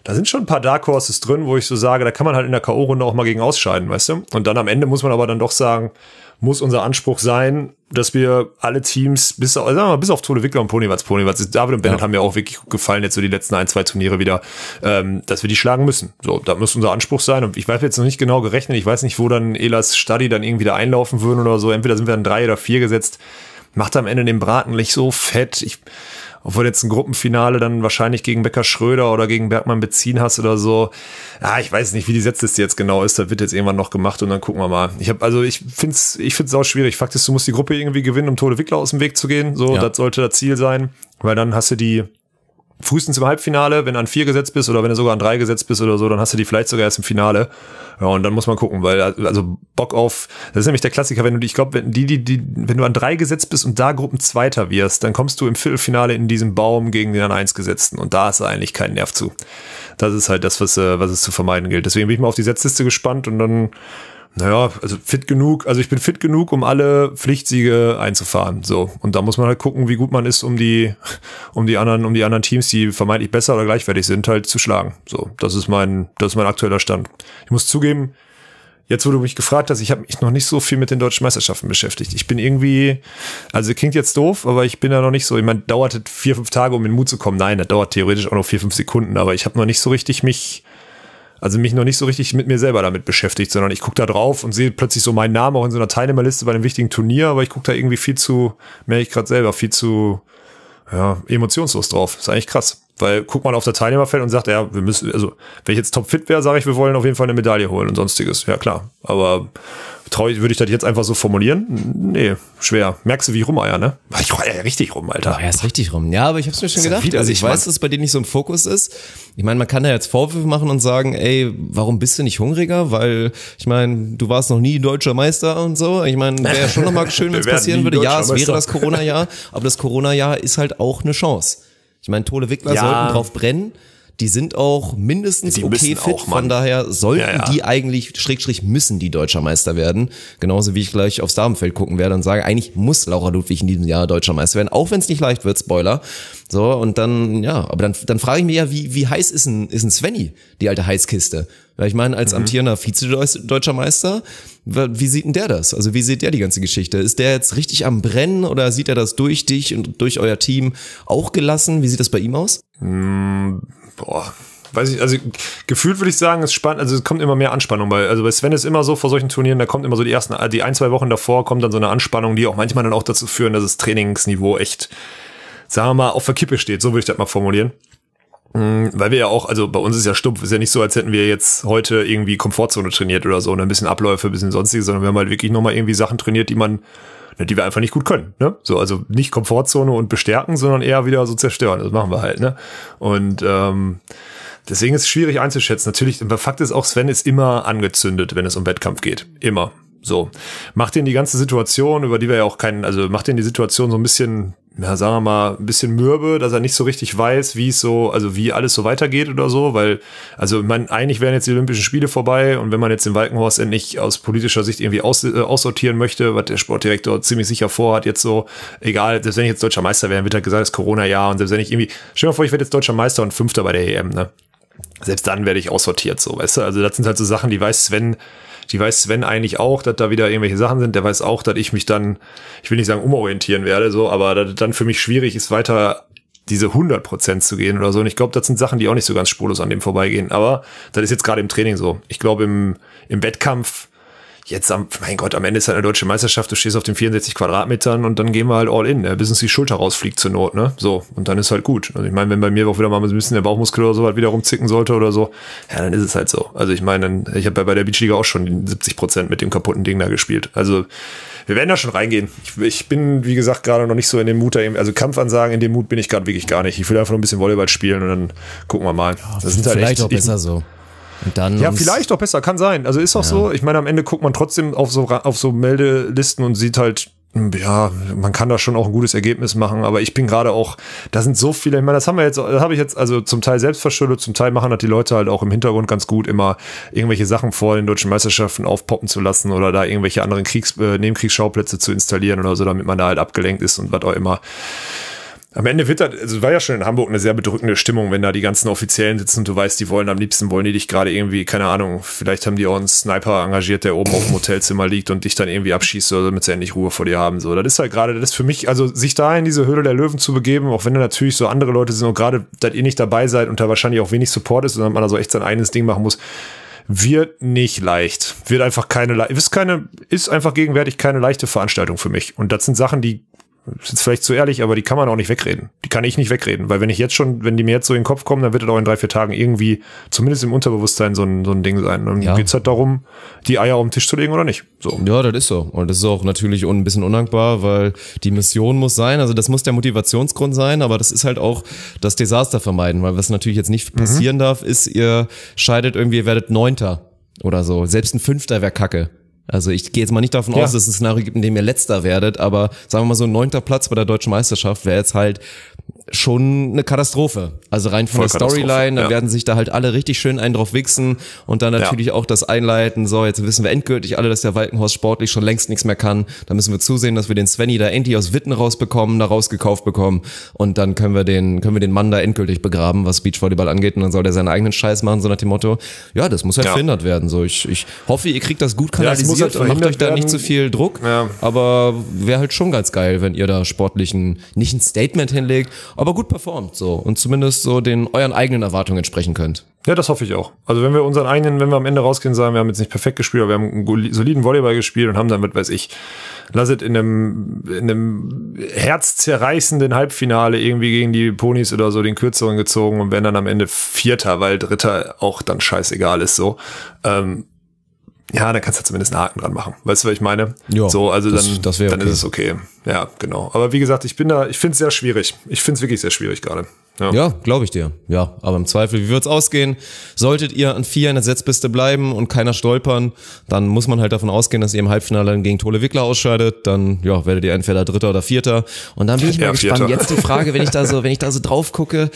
da sind schon ein paar Dark Horses drin, wo ich so sage, da kann man halt in der K O-Runde auch mal gegen ausscheiden, weißt du? Und dann am Ende muss man aber dann doch sagen, muss unser Anspruch sein, dass wir alle Teams, bis, sagen wir mal, bis auf Tole Wickler und Ponywatz, Ponywatz, David und Bennett ja. haben mir auch wirklich gut gefallen, jetzt so die letzten ein, zwei Turniere wieder, ähm, dass wir die schlagen müssen. So, da muss unser Anspruch sein. Und ich weiß jetzt noch nicht genau gerechnet, ich weiß nicht, wo dann Elas Stadi dann irgendwie da einlaufen würden oder so. Entweder sind wir dann drei oder vier gesetzt. Macht am Ende den Braten nicht so fett. Ich, obwohl jetzt ein Gruppenfinale dann wahrscheinlich gegen Becker Schröder oder gegen Bergmann Beziehen hast oder so. Ja, ich weiß nicht, wie die Setzliste jetzt genau ist. Das wird jetzt irgendwann noch gemacht und dann gucken wir mal. Ich habe, also ich find's, ich find's auch schwierig. Fakt ist, du musst die Gruppe irgendwie gewinnen, um Tole Wickler aus dem Weg zu gehen. So, ja. Das sollte das Ziel sein, weil dann hast du die frühestens im Halbfinale, wenn du an vier gesetzt bist oder wenn du sogar an drei gesetzt bist oder so, dann hast du die vielleicht sogar erst im Finale. Ja, und dann muss man gucken, weil, also Bock auf, das ist nämlich der Klassiker, wenn du, ich glaube, wenn die, die, die, wenn du an drei gesetzt bist und da Gruppenzweiter wirst, dann kommst du im Viertelfinale in diesem Baum gegen den an eins gesetzten und da ist eigentlich kein Nerv zu. Das ist halt das, was, was es zu vermeiden gilt. Deswegen bin ich mal auf die Setzliste gespannt und dann, naja, also fit genug, also ich bin fit genug, um alle Pflichtsiege einzufahren, so. Und da muss man halt gucken, wie gut man ist, um die, um die anderen, um die anderen Teams, die vermeintlich besser oder gleichwertig sind, halt zu schlagen. So. Das ist mein, das ist mein aktueller Stand. Ich muss zugeben, jetzt, wo du mich gefragt hast, ich habe mich noch nicht so viel mit den deutschen Meisterschaften beschäftigt. Ich bin irgendwie, also klingt jetzt doof, aber ich bin da noch nicht so, ich meine, dauert es vier, fünf Tage, um in den Mut zu kommen. Nein, das dauert theoretisch auch noch vier, fünf Sekunden, aber ich habe noch nicht so richtig mich Also mich noch nicht so richtig mit mir selber damit beschäftigt, sondern ich gucke da drauf und sehe plötzlich so meinen Namen auch in so einer Teilnehmerliste bei einem wichtigen Turnier, aber ich gucke da irgendwie viel zu, merke ich gerade selber, viel zu ja, emotionslos drauf. Das ist eigentlich krass. Weil guckt man auf das Teilnehmerfeld und sagt, ja, wir müssen, also wenn ich jetzt topfit wäre, sage ich, wir wollen auf jeden Fall eine Medaille holen und sonstiges. Ja klar, aber trau ich, würde ich das jetzt einfach so formulieren? Nee, schwer. Merkst du, wie ich rumeier, ne? Ich reihe ja richtig rum, Alter. Ja, er ist richtig rum. Ja, aber ich hab's mir schon gedacht. Also ich weiß, dass es bei dir nicht so ein Fokus ist. Ich meine, man kann da jetzt Vorwürfe machen und sagen, ey, warum bist du nicht hungriger? Weil, ich meine, du warst noch nie deutscher Meister und so. Ich meine, wäre ja schon nochmal schön, wenn es passieren würde. Ja, es wäre das Corona-Jahr, aber das Corona-Jahr ist halt auch eine Chance. Ich meine, Tole Wickler ja. sollten drauf brennen. Die sind auch mindestens die okay fit, auch, von daher sollten ja, ja. die eigentlich, Schrägstrich müssen die Deutscher Meister werden. Genauso wie ich gleich aufs Damenfeld gucken werde und sage, eigentlich muss Laura Ludwig in diesem Jahr Deutscher Meister werden, auch wenn es nicht leicht wird, Spoiler. So, und dann, ja, aber dann, dann frage ich mich ja, wie, wie heiß ist ein, ist ein Svenny, die alte Heißkiste? Weil ich meine, als mhm. amtierender Vize-Deutscher Meister, wie sieht denn der das? Also wie sieht der die ganze Geschichte? Ist der jetzt richtig am Brennen oder sieht er das durch dich und durch euer Team auch gelassen? Wie sieht das bei ihm aus? Mm, boah, weiß ich, also gefühlt würde ich sagen, es ist spannend, also es kommt immer mehr Anspannung, weil, also bei Sven ist immer so, vor solchen Turnieren, da kommt immer so die ersten, die ein, zwei Wochen davor kommt dann so eine Anspannung, die auch manchmal dann auch dazu führen, dass das Trainingsniveau echt, sagen wir mal, auf der Kippe steht, so würde ich das mal formulieren. Weil wir ja auch, also bei uns ist ja stumpf, ist ja nicht so, als hätten wir jetzt heute irgendwie Komfortzone trainiert oder so, ne? Ein bisschen Abläufe, ein bisschen sonstiges, sondern wir haben halt wirklich nochmal irgendwie Sachen trainiert, die man, die wir einfach nicht gut können, ne? So, also nicht Komfortzone und bestärken, sondern eher wieder so zerstören. Das machen wir halt, ne? Und ähm, deswegen ist es schwierig einzuschätzen. Natürlich, aber Fakt ist auch, Sven ist immer angezündet, wenn es um Wettkampf geht. Immer. So. Macht den die ganze Situation, über die wir ja auch keinen, also macht den die Situation so ein bisschen, ja, sagen wir mal, ein bisschen mürbe, dass er nicht so richtig weiß, wie es so, also wie alles so weitergeht oder so, weil, also man, eigentlich wären jetzt die Olympischen Spiele vorbei und wenn man jetzt den Walkenhorst endlich aus politischer Sicht irgendwie aus, äh, aussortieren möchte, was der Sportdirektor ziemlich sicher vorhat, jetzt so, egal, selbst wenn ich jetzt Deutscher Meister wäre, wird halt gesagt, das Corona-Jahr und selbst wenn ich irgendwie, stell dir mal vor, ich werde jetzt Deutscher Meister und Fünfter bei der E M, ne? Selbst dann werde ich aussortiert, so, weißt du, also das sind halt so Sachen, die weiß Sven, Die weiß Sven eigentlich auch, dass da wieder irgendwelche Sachen sind. Der weiß auch, dass ich mich dann, ich will nicht sagen umorientieren werde, so, aber dass dann für mich schwierig ist, weiter diese hundert Prozent zu gehen oder so. Und ich glaube, das sind Sachen, die auch nicht so ganz spurlos an dem vorbeigehen. Aber das ist jetzt gerade im Training so. Ich glaube, im, im Wettkampf, jetzt am, mein Gott, am Ende ist halt eine deutsche Meisterschaft, du stehst auf den vierundsechzig Quadratmetern und dann gehen wir halt all in, ne? Bis uns die Schulter rausfliegt zur Not, ne? So, und dann ist halt gut. Also ich meine, wenn bei mir auch wieder mal ein bisschen der Bauchmuskel oder so halt wieder rumzicken sollte oder so, ja, dann ist es halt so. Also ich meine, ich habe ja bei der Beachliga auch schon siebzig Prozent mit dem kaputten Ding da gespielt. Also wir werden da schon reingehen. Ich, ich bin, wie gesagt, gerade noch nicht so in dem Mut, also Kampfansagen, in dem Mut bin ich gerade wirklich gar nicht. Ich will einfach nur ein bisschen Volleyball spielen und dann gucken wir mal. Das sind halt vielleicht echt, auch besser ich, so. Und dann ja, vielleicht auch besser, kann sein. Also ist auch ja. so, ich meine, am Ende guckt man trotzdem auf so auf so Meldelisten und sieht halt, ja, man kann da schon auch ein gutes Ergebnis machen, aber ich bin gerade auch, da sind so viele, ich meine, das haben wir jetzt, das habe ich jetzt also zum Teil selbst verschuldet, zum Teil machen das die Leute halt auch im Hintergrund ganz gut, immer irgendwelche Sachen vor den deutschen Meisterschaften aufpoppen zu lassen oder da irgendwelche anderen Kriegs, äh, Nebenkriegsschauplätze zu installieren oder so, damit man da halt abgelenkt ist und was auch immer. Am Ende wird das, also war ja schon in Hamburg eine sehr bedrückende Stimmung, wenn da die ganzen Offiziellen sitzen und du weißt, die wollen am liebsten, wollen die dich gerade irgendwie, keine Ahnung, vielleicht haben die auch einen Sniper engagiert, der oben auf dem Hotelzimmer liegt und dich dann irgendwie abschießt, oder damit sie endlich Ruhe vor dir haben. So, das ist halt gerade, das ist für mich, also sich da in diese Höhle der Löwen zu begeben, auch wenn da natürlich so andere Leute sind und gerade, dass ihr nicht dabei seid und da wahrscheinlich auch wenig Support ist und man da so echt sein eigenes Ding machen muss, wird nicht leicht. Wird einfach keine, ist keine, ist einfach gegenwärtig keine leichte Veranstaltung für mich. Und das sind Sachen, die, ist jetzt vielleicht zu ehrlich, aber die kann man auch nicht wegreden. Die kann ich nicht wegreden, weil wenn ich jetzt schon, wenn die mir jetzt so in den Kopf kommen, dann wird das auch in drei, vier Tagen irgendwie, zumindest im Unterbewusstsein, so ein, so ein Ding sein. Dann ja. geht's halt darum, die Eier auf den Tisch zu legen oder nicht. So. Ja, das ist so. Und das ist auch natürlich ein bisschen undankbar, weil die Mission muss sein, also das muss der Motivationsgrund sein, aber das ist halt auch das Desaster vermeiden, weil was natürlich jetzt nicht passieren mhm. darf, ist, ihr scheidet irgendwie, ihr werdet Neunter oder so. Selbst ein Fünfter wäre Kacke. Also ich gehe jetzt mal nicht davon ja. aus, dass es ein Szenario gibt, in dem ihr Letzter werdet, aber sagen wir mal so ein neunter Platz bei der Deutschen Meisterschaft wäre jetzt halt schon eine Katastrophe. Also rein von Voll der Storyline, ja. da werden sich da halt alle richtig schön einen drauf wichsen und dann natürlich ja. auch das Einleiten, so jetzt wissen wir endgültig alle, dass der Walkenhorst sportlich schon längst nichts mehr kann. Da müssen wir zusehen, dass wir den Svenny da endlich aus Witten rausbekommen, da rausgekauft bekommen und dann können wir den können wir den Mann da endgültig begraben, was Beachvolleyball angeht und dann soll der seinen eigenen Scheiß machen, so nach dem Motto, ja, das muss halt ja. verhindert werden. So ich ich hoffe, ihr kriegt das gut kanalisiert ja, halt und macht euch da nicht zu viel Druck, ja. aber wäre halt schon ganz geil, wenn ihr da sportlich ein, nicht ein Statement hinlegt, aber gut performt. So, und zumindest so den euren eigenen Erwartungen entsprechen könnt. Ja, das hoffe ich auch. Also wenn wir unseren eigenen, wenn wir am Ende rausgehen und sagen, wir haben jetzt nicht perfekt gespielt, aber wir haben einen soliden Volleyball gespielt und haben damit, weiß ich, lass es in einem, in einem herzzerreißenden Halbfinale irgendwie gegen die Ponys oder so den kürzeren gezogen und werden dann am Ende Vierter, weil Dritter auch dann scheißegal ist, so. Ähm, ja, dann kannst du zumindest einen Haken dran machen. Weißt du, was ich meine? Ja, so, also das, dann, das dann okay. ist es okay. Ja, genau. Aber wie gesagt, ich bin da, ich finde es sehr schwierig. Ich finde es wirklich sehr schwierig gerade. Ja, ja glaube ich dir. Ja, aber im Zweifel, wie wird's ausgehen? Solltet ihr an vier in der Setzpiste bleiben und keiner stolpern, dann muss man halt davon ausgehen, dass ihr im Halbfinale dann gegen Tole Wickler ausscheidet. Dann, ja, werdet ihr entweder Dritter oder Vierter. Und dann bin ich mal ja, gespannt. Vierter. Jetzt die Frage, wenn ich da so, wenn ich da so drauf gucke,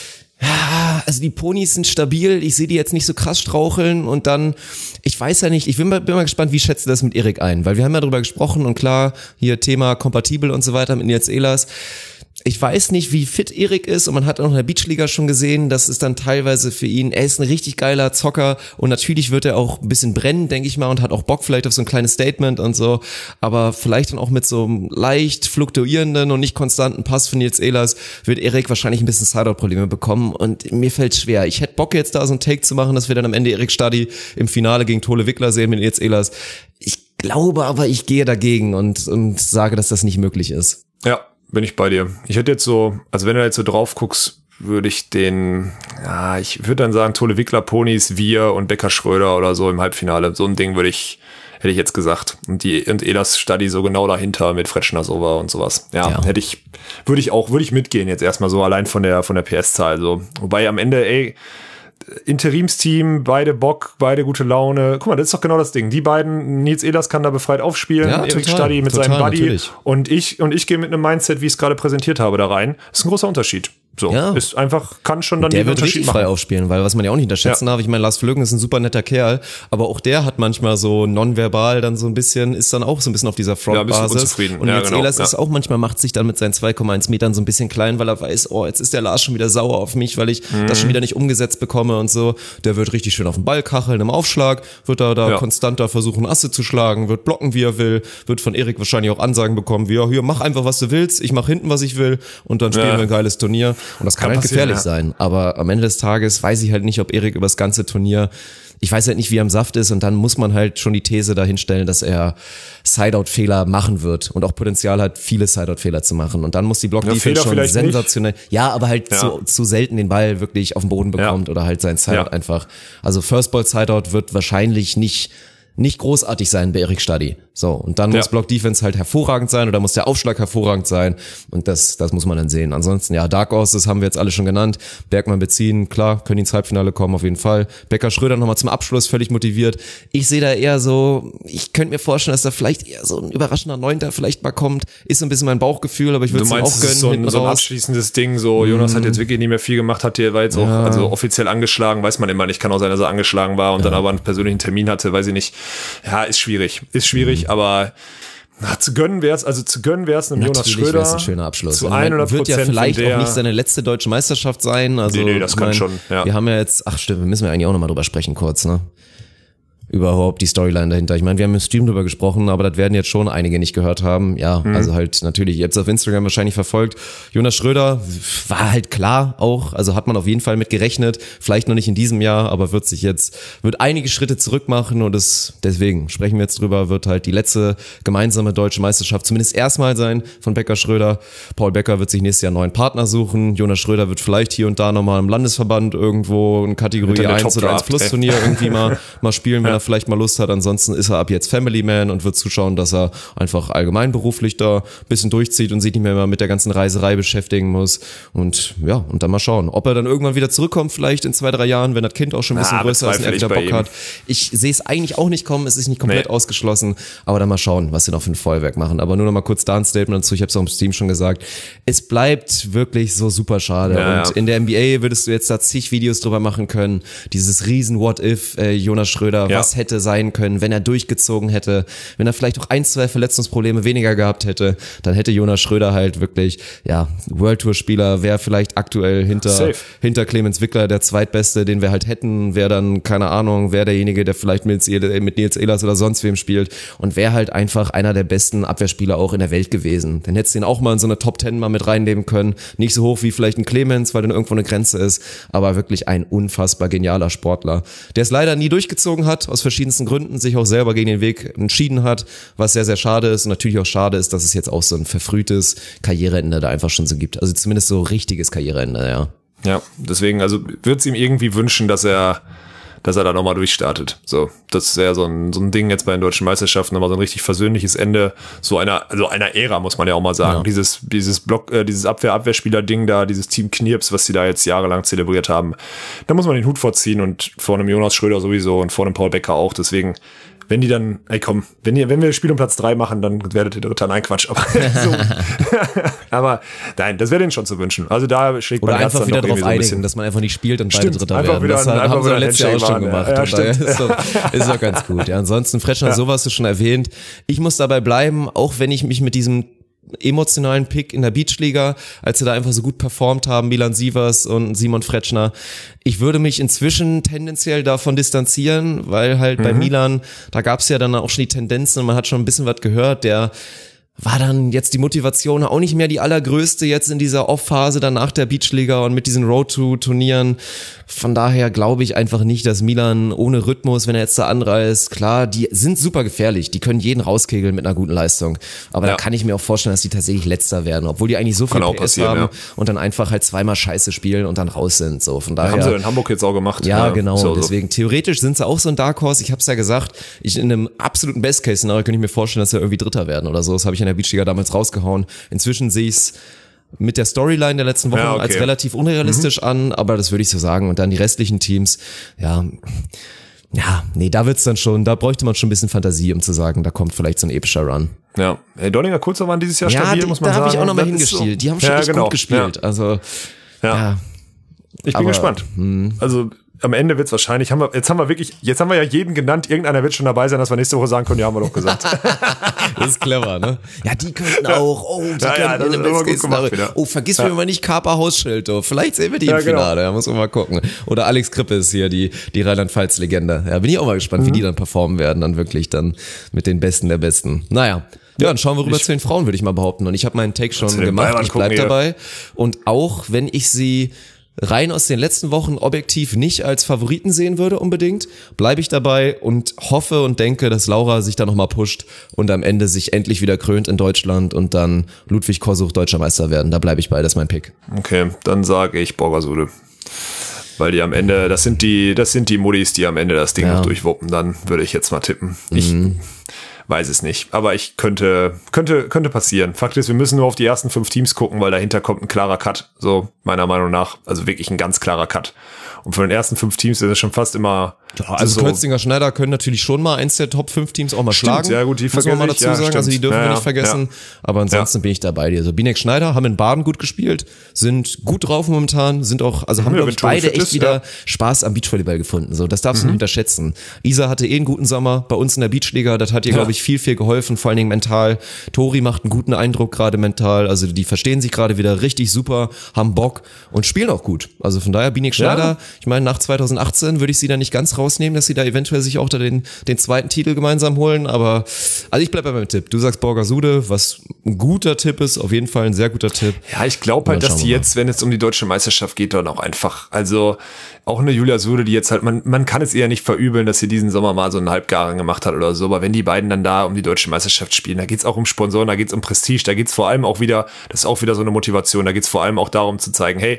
ja, also die Ponys sind stabil, ich sehe die jetzt nicht so krass straucheln und dann, ich weiß ja nicht, ich bin mal, bin mal gespannt, wie schätzt du das mit Erik ein? Weil wir haben ja darüber gesprochen und klar, hier Thema kompatibel und so weiter mit Nils Ehlers. Ich weiß nicht, wie fit Erik ist und man hat auch in der Beachliga schon gesehen, das ist dann teilweise für ihn, er ist ein richtig geiler Zocker und natürlich wird er auch ein bisschen brennen, denke ich mal, und hat auch Bock vielleicht auf so ein kleines Statement und so, aber vielleicht dann auch mit so einem leicht fluktuierenden und nicht konstanten Pass von Nils Ehlers wird Erik wahrscheinlich ein bisschen Sideout-Probleme bekommen und mir fällt schwer. Ich hätte Bock jetzt da so ein Take zu machen, dass wir dann am Ende Erik Stadi im Finale gegen Tole Wickler sehen mit Nils Ehlers. Ich glaube aber, ich gehe dagegen und, und sage, dass das nicht möglich ist. Ja. Bin ich bei dir. Ich hätte jetzt so, also wenn du jetzt so drauf guckst, würde ich den, ja, ich würde dann sagen, Tole Wickler, Ponys, wir und Becker Schröder oder so im Halbfinale. So ein Ding würde ich, hätte ich jetzt gesagt. Und die, und Ehlers Stadi so genau dahinter mit Fretschner Sova und sowas. Ja, ja, hätte ich, würde ich auch, würde ich mitgehen jetzt erstmal so allein von der, von der P S-Zahl so. Wobei am Ende, ey, Interimsteam, beide Bock, beide gute Laune. Guck mal, das ist doch genau das Ding. Die beiden, Nils Ehlers kann da befreit aufspielen, ja, Erik Stadi mit total, seinem Buddy natürlich. und ich und ich gehe mit einem Mindset, wie ich es gerade präsentiert habe, da rein. Das ist ein großer Unterschied. So, ja. ist einfach, kann schon dann der den wird Unterschied richtig machen. frei aufspielen, weil was man ja auch nicht unterschätzen ja. darf, ich meine, Lars Flögen ist ein super netter Kerl, aber auch der hat manchmal so nonverbal dann so ein bisschen, ist dann auch so ein bisschen auf dieser Frontbasis. Ja, und ja, jetzt genau. Ehlers ja. ist auch manchmal, macht sich dann mit seinen zwei Komma eins Metern so ein bisschen klein, weil er weiß, oh, jetzt ist der Lars schon wieder sauer auf mich, weil ich mhm. das schon wieder nicht umgesetzt bekomme und so. Der wird richtig schön auf den Ball kacheln im Aufschlag, wird da, da ja. konstanter versuchen, Asse zu schlagen, wird blocken, wie er will, wird von Erik wahrscheinlich auch Ansagen bekommen, wie, ja, hier, mach einfach, was du willst, ich mach hinten, was ich will und dann spielen ja. wir ein geiles Turnier und das kann, kann halt gefährlich ja. sein, aber am Ende des Tages weiß ich halt nicht, ob Erik über das ganze Turnier, ich weiß halt nicht, wie er im Saft ist und dann muss man halt schon die These dahinstellen, dass er Sideout-Fehler machen wird und auch Potenzial hat, viele Sideout-Fehler zu machen und dann muss die Block-Defense ja, schon sensationell, nicht. ja, aber halt ja. zu, zu selten den Ball wirklich auf den Boden bekommt ja. oder halt sein Sideout ja. einfach, also First-Ball-Sideout wird wahrscheinlich nicht nicht großartig sein bei Erik Stadi. So, und dann ja. muss Block-Defense halt hervorragend sein oder muss der Aufschlag hervorragend sein und das das muss man dann sehen. Ansonsten, ja, Dark Horses haben wir jetzt alle schon genannt. Bergmann beziehen, klar, können ins Halbfinale kommen, auf jeden Fall. Becker Schröder nochmal zum Abschluss, völlig motiviert. Ich sehe da eher so, ich könnte mir vorstellen, dass da vielleicht eher so ein überraschender Neunter vielleicht mal kommt. Ist so ein bisschen mein Bauchgefühl, aber ich würde es ihm auch gönnen. So ein, so ein abschließendes Ding, so Jonas mm. hat jetzt wirklich nicht mehr viel gemacht, hat hier, war jetzt auch ja. also offiziell angeschlagen, weiß man immer nicht, kann auch sein, dass er angeschlagen war und ja. dann aber einen persönlichen Termin hatte, weiß ich nicht. Ja, ist schwierig, ist schwierig, mhm. aber Na, zu gönnen wäre es, also zu gönnen wäre es einem Jonas Schröder. Natürlich wäre es ein schöner Abschluss. Zu hundert Prozent wird ja vielleicht der, auch nicht seine letzte deutsche Meisterschaft sein. Also, nee, nee, das ich kann mein, schon, ja. Wir haben ja jetzt, ach stimmt, müssen wir eigentlich auch nochmal drüber sprechen kurz, ne? Überhaupt die Storyline dahinter. Ich meine, wir haben im Stream drüber gesprochen, aber das werden jetzt schon einige nicht gehört haben. Ja, mhm. also halt natürlich, ihr habt es auf Instagram wahrscheinlich verfolgt. Jonas Schröder war halt klar auch, also hat man auf jeden Fall mit gerechnet. Vielleicht noch nicht in diesem Jahr, aber wird sich jetzt, wird einige Schritte zurück machen und es, deswegen sprechen wir jetzt drüber, wird halt die letzte gemeinsame deutsche Meisterschaft zumindest erstmal sein von Becker Schröder. Paul Becker wird sich nächstes Jahr einen neuen Partner suchen. Jonas Schröder wird vielleicht hier und da nochmal im Landesverband irgendwo in Kategorie eins oder eins Plus Turnier irgendwie mal, mal spielen, wenn ja. er vielleicht mal Lust hat. Ansonsten ist er ab jetzt Family Man und wird zuschauen, dass er einfach allgemein beruflich da ein bisschen durchzieht und sich nicht mehr immer mit der ganzen Reiserei beschäftigen muss. Und ja, und dann mal schauen, ob er dann irgendwann wieder zurückkommt, vielleicht in zwei, drei Jahren, wenn das Kind auch schon ein bisschen Na, größer ist und er wieder Bock hat. Ich sehe es eigentlich auch nicht kommen, es ist nicht komplett nee. ausgeschlossen, aber dann mal schauen, was sie noch für ein Feuerwerk machen. Aber nur noch mal kurz da ein Statement dazu, ich habe es auch im Stream schon gesagt, es bleibt wirklich so super schade. Ja, und ja. in der N B A würdest du jetzt da zig Videos drüber machen können, dieses riesen What-If, äh, Jonas Schröder, ja. was hätte sein können, wenn er durchgezogen hätte, wenn er vielleicht auch ein, zwei Verletzungsprobleme weniger gehabt hätte, dann hätte Jonas Schröder halt wirklich, ja, World Tour Spieler, wäre vielleicht aktuell hinter, Safe. hinter Clemens Wickler der zweitbeste, den wir halt hätten, wäre dann, keine Ahnung, wäre derjenige, der vielleicht mit, mit Nils Ehlers oder sonst wem spielt und wäre halt einfach einer der besten Abwehrspieler auch in der Welt gewesen. Dann hättest du ihn auch mal in so eine Top Ten mal mit reinnehmen können, nicht so hoch wie vielleicht ein Clemens, weil dann irgendwo eine Grenze ist, aber wirklich ein unfassbar genialer Sportler, der es leider nie durchgezogen hat, aus verschiedensten Gründen, sich auch selber gegen den Weg entschieden hat, was sehr, sehr schade ist und natürlich auch schade ist, dass es jetzt auch so ein verfrühtes Karriereende da einfach schon so gibt. Also zumindest so richtiges Karriereende, ja. Ja, deswegen, also würde es ihm irgendwie wünschen, dass er dass er da nochmal durchstartet. So, das wäre so ein, so ein Ding jetzt bei den deutschen Meisterschaften, nochmal so ein richtig versöhnliches Ende, so einer, also einer Ära, muss man ja auch mal sagen. Ja. Dieses, dieses Block, äh, dieses Abwehr-Abwehrspieler-Ding da, dieses Team Knirps, was sie da jetzt jahrelang zelebriert haben. Da muss man den Hut vorziehen und vor einem Jonas Schröder sowieso und vor einem Paul Becker auch, deswegen, wenn die dann, ey komm, wenn ihr, wenn wir das Spiel um Platz drei machen, dann werdet ihr Dritter. Nein, Quatsch. Aber, so. aber nein, das wäre denen schon zu wünschen. Also da schlägt Oder mein Herz einfach dann wieder drauf so einigen, dass man einfach nicht spielt und beide stimmt, Dritter einfach werden. Wieder Das ein, haben einfach sie letztes Jahr auch schon gemacht. Ja, und daher ist doch, ist doch ganz gut. Ja, ansonsten, Fretschner, ja. sowas ist schon erwähnt. Ich muss dabei bleiben, auch wenn ich mich mit diesem emotionalen Pick in der Beachliga, als sie da einfach so gut performt haben, Milan Sievers und Simon Fretschner. Ich würde mich inzwischen tendenziell davon distanzieren, weil halt mhm. bei Milan, da gab es ja dann auch schon die Tendenzen und man hat schon ein bisschen was gehört, der war dann jetzt die Motivation auch nicht mehr die allergrößte jetzt in dieser Off-Phase dann nach der Beachliga und mit diesen Road-to-Turnieren. Von daher glaube ich einfach nicht, dass Milan ohne Rhythmus, wenn er jetzt da anreist, klar, die sind super gefährlich, die können jeden rauskegeln mit einer guten Leistung. Aber ja. da kann ich mir auch vorstellen, dass die tatsächlich Letzter werden, obwohl die eigentlich so viel P S haben ja. und dann einfach halt zweimal Scheiße spielen und dann raus sind. So, von daher. Ja, haben sie in Hamburg jetzt auch gemacht. Ja, ja genau. So, deswegen, so. theoretisch sind sie auch so ein Dark Horse. Ich habe es ja gesagt, ich in einem absoluten Best-Case-Szenario könnte ich mir vorstellen, dass sie irgendwie Dritter werden oder so. Das habe ich in der Beachliga damals rausgehauen. Inzwischen sehe ich es mit der Storyline der letzten Wochen ja, okay. als relativ unrealistisch mhm. an, aber das würde ich so sagen. Und dann die restlichen Teams, ja, ja, nee, da wird's dann schon, da bräuchte man schon ein bisschen Fantasie, um zu sagen, da kommt vielleicht so ein epischer Run. Ja, hey, Donninger Kurzer waren dieses Jahr ja, stabil, die, muss man da sagen. Da habe ich auch nochmal hingespielt. So. Die haben schon ja, echt genau. gut gespielt. Ja. Also, ja. ja. Ich bin aber, gespannt. Mh. Also, am Ende wird's wahrscheinlich, haben wir, jetzt haben wir wirklich, jetzt haben wir ja jeden genannt, irgendeiner wird schon dabei sein, dass wir nächste Woche sagen können, ja, haben wir doch gesagt. Das ist clever, ne? Ja, die könnten auch, oh, die ja, ja, könnten in einem Best-Case-Szenario. Oh, vergiss ja. mir mal nicht Kaper Hausschild, oh. Vielleicht sehen wir die ja, im Finale, genau. Da muss man mal gucken. Oder Alex Krippe ist hier, die, die Rheinland-Pfalz-Legende. Ja, bin ich auch mal gespannt, mhm. wie die dann performen werden, dann wirklich dann mit den Besten der Besten. Naja. Ja, dann schauen wir rüber ich, zu den Frauen, würde ich mal behaupten. Und ich habe meinen Take schon gemacht, ich bleib dabei. Und auch, wenn ich sie rein aus den letzten Wochen objektiv nicht als Favoriten sehen würde unbedingt, bleibe ich dabei und hoffe und denke, dass Laura sich da nochmal pusht und am Ende sich endlich wieder krönt in Deutschland und dann Ludwig Korsuch deutscher Meister werden. Da bleibe ich bei, das ist mein Pick. Okay, dann sage ich Borgasude. Weil die am Ende, das sind die, das sind die Muddis, die am Ende das Ding ja. noch durchwuppen. Dann würde ich jetzt mal tippen. Ich mhm. weiß es nicht. Aber ich könnte, könnte, könnte passieren. Fakt ist, wir müssen nur auf die ersten fünf Teams gucken, weil dahinter kommt ein klarer Cut. So, meiner Meinung nach. Also wirklich ein ganz klarer Cut. Und von den ersten fünf Teams ist es schon fast immer. Ja, also so Kölzinger Schneider können natürlich schon mal eins der Top fünf Teams auch mal stimmt, schlagen. Ja, gut, die muss man mal dazu ja, sagen. Stimmt. Also die dürfen ja, wir nicht vergessen. Ja. Aber ansonsten ja. bin ich dabei. Also Binek Schneider haben in Baden gut gespielt, sind gut drauf momentan, sind auch, also haben, ja, glaube ich, beide echt echt ist, wieder ja. Spaß am Beachvolleyball gefunden. So, das darfst du Mhm. nicht unterschätzen. Isa hatte eh einen guten Sommer bei uns in der Beachliga. Das hat ihr, Ja. glaube ich, viel, viel geholfen, vor allen Dingen mental. Tori macht einen guten Eindruck gerade mental. Also die verstehen sich gerade wieder richtig super, haben Bock und spielen auch gut. Also von daher, Binek Schneider, Ja. ich meine, nach zwanzig achtzehn würde ich sie da nicht ganz rausnehmen, dass sie da eventuell sich auch da den, den zweiten Titel gemeinsam holen. Aber also ich bleibe bei meinem Tipp. Du sagst Borgasude, was ein guter Tipp ist, auf jeden Fall ein sehr guter Tipp. Ja, ich glaube halt, Und dann dass schauen die wir jetzt, wenn es um die deutsche Meisterschaft geht, dann auch einfach, also auch eine Julia Sude, die jetzt halt, man, man kann es eher nicht verübeln, dass sie diesen Sommer mal so einen Halbgaren gemacht hat oder so, aber wenn die beiden dann da um die deutsche Meisterschaft spielen, da geht's auch um Sponsoren, da geht's um Prestige, da geht's vor allem auch wieder, das ist auch wieder so eine Motivation, da geht's vor allem auch darum zu zeigen, hey,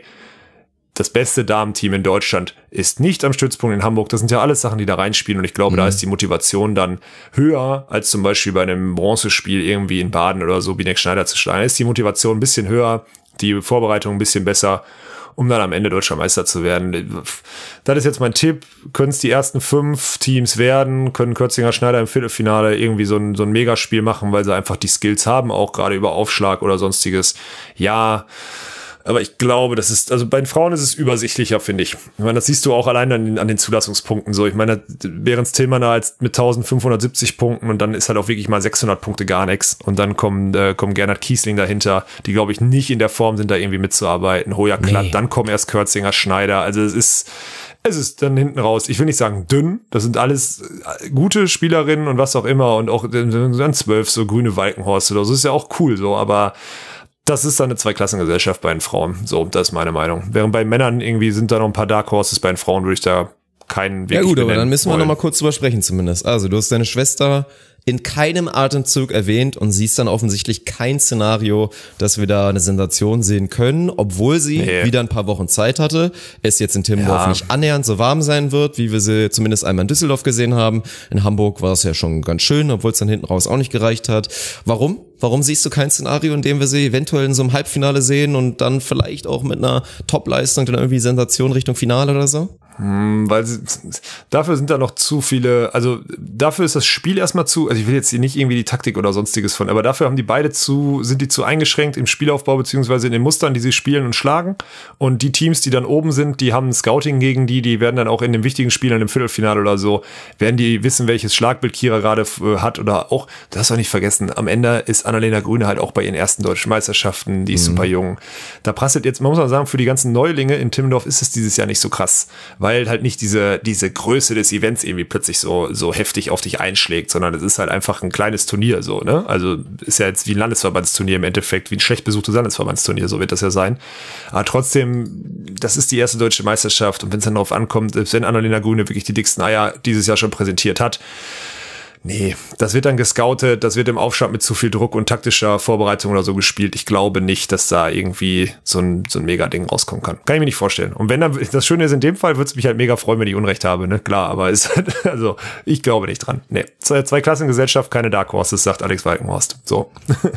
das beste Damenteam in Deutschland ist nicht am Stützpunkt in Hamburg. Das sind ja alles Sachen, die da reinspielen. Und ich glaube, mhm. da ist die Motivation dann höher, als zum Beispiel bei einem Bronzespiel irgendwie in Baden oder so Binek Schneider zu schlagen. Da ist die Motivation ein bisschen höher, die Vorbereitung ein bisschen besser, um dann am Ende deutscher Meister zu werden. Das ist jetzt mein Tipp. Können es die ersten fünf Teams werden, können Kötzinger Schneider im Viertelfinale irgendwie so ein, so ein Megaspiel machen, weil sie einfach die Skills haben, auch gerade über Aufschlag oder sonstiges. Ja, aber ich glaube, das ist, also bei den Frauen ist es übersichtlicher, finde ich. Ich meine, das siehst du auch allein an den, an den Zulassungspunkten so. Ich meine, Behrens Tillmann als mit eintausendfünfhundertsiebzig Punkten und dann ist halt auch wirklich mal sechshundert Punkte gar nichts. Und dann kommen, äh, kommen Gernot Kiesling dahinter, die, glaube ich, nicht in der Form sind, da irgendwie mitzuarbeiten. Hoja Klatt, nee. Dann kommen erst Kötzinger Schneider. Also es ist, es ist dann hinten raus, ich will nicht sagen dünn, das sind alles gute Spielerinnen und was auch immer und auch dann zwölf so grüne Walkenhorst oder so. Das ist ja auch cool so, aber das ist dann eine Zweiklassengesellschaft bei den Frauen. So, das ist meine Meinung. Während bei Männern irgendwie sind da noch ein paar Dark Horses, bei den Frauen würde ich da keinen Weg. Ja gut, aber dann müssen wir noch mal kurz drüber sprechen zumindest. Also du hast deine Schwester in keinem Atemzug erwähnt und siehst dann offensichtlich kein Szenario, dass wir da eine Sensation sehen können, obwohl sie nee. wieder ein paar Wochen Zeit hatte, es jetzt in Timmendorf ja. nicht annähernd so warm sein wird, wie wir sie zumindest einmal in Düsseldorf gesehen haben. In Hamburg war es ja schon ganz schön, obwohl es dann hinten raus auch nicht gereicht hat. Warum? Warum siehst du kein Szenario, in dem wir sie eventuell in so einem Halbfinale sehen und dann vielleicht auch mit einer Top-Leistung dann irgendwie Sensation Richtung Finale oder so? Hm, weil sie, dafür sind da noch zu viele, also dafür ist das Spiel erstmal zu, also ich will jetzt hier nicht irgendwie die Taktik oder sonstiges von, aber dafür haben die beide zu, sind die zu eingeschränkt im Spielaufbau beziehungsweise in den Mustern, die sie spielen und schlagen, und die Teams, die dann oben sind, die haben ein Scouting gegen die, die werden dann auch in den wichtigen Spielen im Viertelfinale oder so, werden die wissen, welches Schlagbild Kira gerade äh, hat oder auch, das hast du auch nicht vergessen, am Ende ist Annalena Grüne halt auch bei ihren ersten deutschen Meisterschaften, die ist mhm. super jung. Da prasselt jetzt, man muss mal sagen, für die ganzen Neulinge in Timmendorf ist es dieses Jahr nicht so krass, weil halt nicht diese diese Größe des Events irgendwie plötzlich so so heftig auf dich einschlägt, sondern es ist halt einfach ein kleines Turnier so, ne? Also ist ja jetzt wie ein Landesverbandsturnier im Endeffekt, wie ein schlecht besuchtes Landesverbandsturnier, so wird das ja sein. Aber trotzdem, das ist die erste deutsche Meisterschaft und wenn es dann darauf ankommt, selbst wenn Annalena Grüne wirklich die dicksten Eier dieses Jahr schon präsentiert hat, nee, das wird dann gescoutet, das wird im Aufstand mit zu viel Druck und taktischer Vorbereitung oder so gespielt. Ich glaube nicht, dass da irgendwie so ein, so ein Mega-Ding rauskommen kann. Kann ich mir nicht vorstellen. Und wenn dann, das Schöne ist, in dem Fall würde es mich halt mega freuen, wenn ich Unrecht habe, ne? Klar, aber ist halt, also, ich glaube nicht dran. Nee, zwei, zwei Klassengesellschaft, keine Dark Horses, sagt Alex Walkenhorst. So.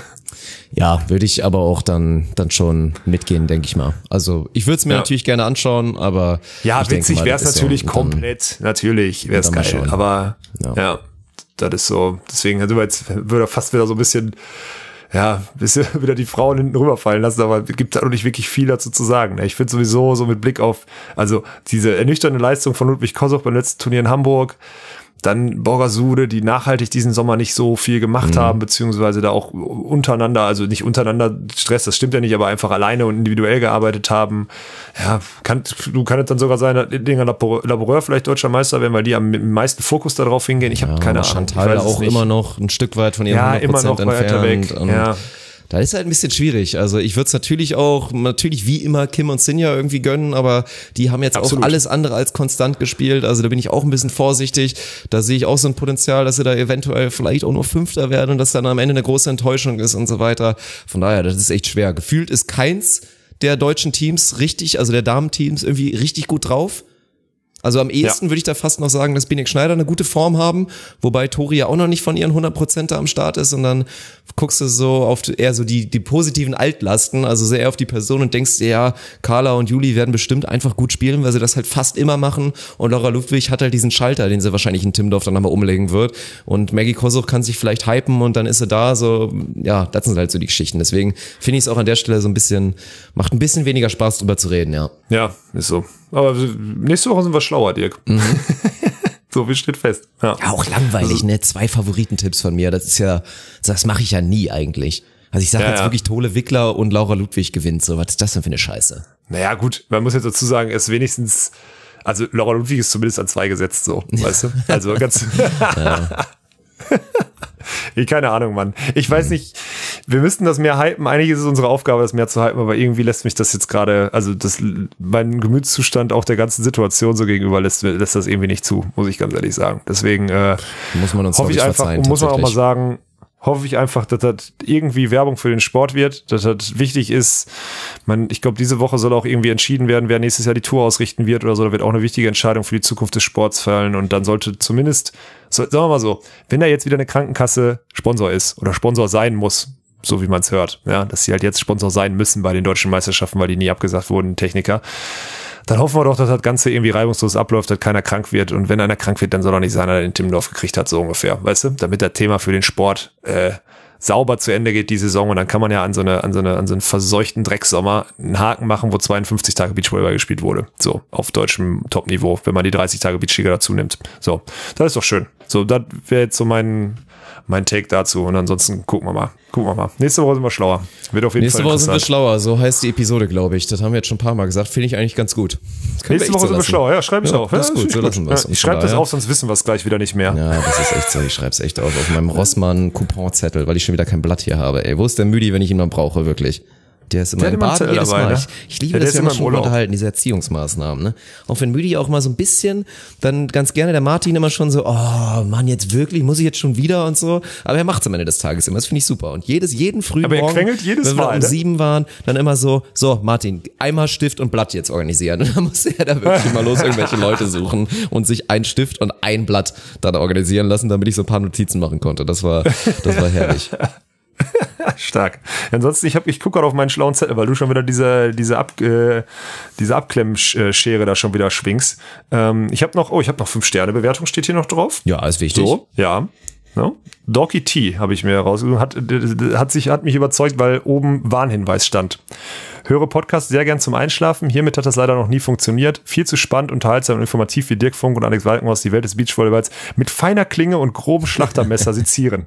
Ja, würde ich aber auch dann dann schon mitgehen, denke ich mal. Also ich würde es mir ja. natürlich gerne anschauen, aber ja, witzig wäre es natürlich ja, komplett, natürlich wäre es geil, aber ja. ja. Das ist so, deswegen also jetzt würde fast wieder so ein bisschen, ja, bisschen wieder die Frauen hinten rüberfallen lassen, aber es gibt da noch nicht wirklich viel dazu zu sagen. Ich finde sowieso so mit Blick auf, also diese ernüchternde Leistung von Ludwig Kosoch beim letzten Turnier in Hamburg, dann Borgasude, die nachhaltig diesen Sommer nicht so viel gemacht mhm. haben, beziehungsweise da auch untereinander, also nicht untereinander Stress, das stimmt ja nicht, aber einfach alleine und individuell gearbeitet haben. Ja, kann, du kann es dann sogar sein, dass Dinger Laboureur vielleicht deutscher Meister werden, weil die am meisten Fokus darauf hingehen. Ich habe ja, keine Ahnung. Chantal auch immer noch ein Stück weit von ihrem ja, hundert Prozent immer noch entfernt. Weiter weg. Ja. Da ist halt ein bisschen schwierig. Also ich würde es natürlich auch, natürlich wie immer Kim und Sinja irgendwie gönnen, aber die haben jetzt Absolut. auch alles andere als konstant gespielt. Also da bin ich auch ein bisschen vorsichtig. Da sehe ich auch so ein Potenzial, dass sie da eventuell vielleicht auch nur Fünfter werden und das dann am Ende eine große Enttäuschung ist und so weiter. Von daher, das ist echt schwer. Gefühlt ist keins der deutschen Teams richtig, also der Damenteams irgendwie richtig gut drauf. Also am ehesten ja. würde ich da fast noch sagen, dass Binek Schneider eine gute Form haben, wobei Tori ja auch noch nicht von ihren hundert Prozent da am Start ist und dann guckst du so auf eher so die die positiven Altlasten, also sehr auf die Person und denkst dir, ja, Carla und Juli werden bestimmt einfach gut spielen, weil sie das halt fast immer machen und Laura Ludwig hat halt diesen Schalter, den sie wahrscheinlich in Timmendorf dann nochmal umlegen wird und Maggie Kosoch kann sich vielleicht hypen und dann ist sie da, so, ja, das sind halt so die Geschichten, deswegen finde ich es auch an der Stelle so ein bisschen, macht ein bisschen weniger Spaß drüber zu reden, ja. Ja, ist so. Aber nächste Woche sind wir schlauer, Dirk. Mhm. So viel steht fest. Ja, ja auch langweilig, ne? Zwei Favoritentipps von mir. Das ist ja, das mache ich ja nie eigentlich. Also ich sage ja, jetzt ja. wirklich Tole Wickler und Laura Ludwig gewinnt. So, was ist das denn für eine Scheiße? Naja, gut, man muss jetzt dazu sagen, es ist wenigstens, also Laura Ludwig ist zumindest an zwei gesetzt, so, weißt du? Also ganz. Ich, keine Ahnung, Mann. Ich weiß nicht, wir müssten das mehr hypen. Eigentlich ist es unsere Aufgabe, das mehr zu hypen, aber irgendwie lässt mich das jetzt gerade, also das, mein Gemütszustand auch der ganzen Situation so gegenüber lässt, lässt das irgendwie nicht zu, muss ich ganz ehrlich sagen. Deswegen äh, muss man uns hoffe ich einfach, und muss man auch mal sagen, hoffe ich einfach, dass das irgendwie Werbung für den Sport wird, dass das wichtig ist. Man, ich glaube, diese Woche soll auch irgendwie entschieden werden, wer nächstes Jahr die Tour ausrichten wird oder so. Da wird auch eine wichtige Entscheidung für die Zukunft des Sports fallen und dann sollte zumindest, so, sagen wir mal so, wenn da jetzt wieder eine Krankenkasse Sponsor ist oder Sponsor sein muss, so wie man es hört, ja, dass sie halt jetzt Sponsor sein müssen bei den deutschen Meisterschaften, weil die nie abgesagt wurden, Techniker, dann hoffen wir doch, dass das Ganze irgendwie reibungslos abläuft, dass keiner krank wird. Und wenn einer krank wird, dann soll doch nicht sein, dass er den Timmendorf gekriegt hat, so ungefähr. Weißt du? Damit das Thema für den Sport äh, sauber zu Ende geht, die Saison. Und dann kann man ja an so eine, an so eine, an so einen verseuchten Drecksommer einen Haken machen, wo zweiundfünfzig Tage Beachvolleyball gespielt wurde. So, auf deutschem Top-Niveau, wenn man die dreißig Tage Beachliga dazu nimmt. So, das ist doch schön. So, das wäre jetzt so mein, mein Take dazu. Und ansonsten gucken wir mal. Gucken wir mal. Nächste Woche sind wir schlauer. Wird auf jeden Nächste Fall Woche sind wir schlauer. So heißt die Episode, glaube ich. Das haben wir jetzt schon ein paar Mal gesagt. Finde ich eigentlich ganz gut. Nächste Woche so sind wir schlauer. Ja, schreib ich ja, auf. Das ist ja, gut. So lassen wir es. Ja, ich schreibe das auf, sonst wissen wir es gleich wieder nicht mehr. Ja, das ist echt so. Ich schreibe es echt auf. Auf meinem Rossmann-Couponzettel, weil ich schon wieder kein Blatt hier habe. Ey, wo ist der Müdi, wenn ich ihn mal brauche, wirklich? Der ist immer der im Bad jedes dabei, Mal. ne? Ich, ich liebe ja, das ja immer schon Urlaub. unterhalten, diese Erziehungsmaßnahmen. Ne? Auch wenn Müdi auch mal so ein bisschen, dann ganz gerne der Martin immer schon so, oh Mann, jetzt wirklich, muss ich jetzt schon wieder und so. Aber er macht es am Ende des Tages immer, das finde ich super. Und jedes, jeden frühen Aber er Morgen, quengelt jedes wenn wir Mal, um ne? sieben waren, dann immer so, so Martin, einmal Stift und Blatt jetzt organisieren. Und dann muss er da wirklich mal los irgendwelche Leute suchen und sich ein Stift und ein Blatt dann organisieren lassen, damit ich so ein paar Notizen machen konnte. Das war, das war herrlich. Stark. Ansonsten, ich hab, ich gucke gerade auf meinen schlauen Zettel, weil du schon wieder diese, diese, Ab, äh, diese Abklemmschere da schon wieder schwingst. Ähm, ich habe noch, oh, ich habe noch fünf Sterne Bewertung, steht hier noch drauf. Ja, ist wichtig. So, ja. No? Dorky T habe ich mir rausgesucht, hat, hat, sich, hat mich überzeugt, weil oben Warnhinweis stand. Höre Podcast sehr gern zum Einschlafen. Hiermit hat das leider noch nie funktioniert. Viel zu spannend, unterhaltsam und informativ, wie Dirk Funk und Alex Walkenhaus die Welt des Beachvolleyballs mit feiner Klinge und grobem Schlachtermesser sezieren.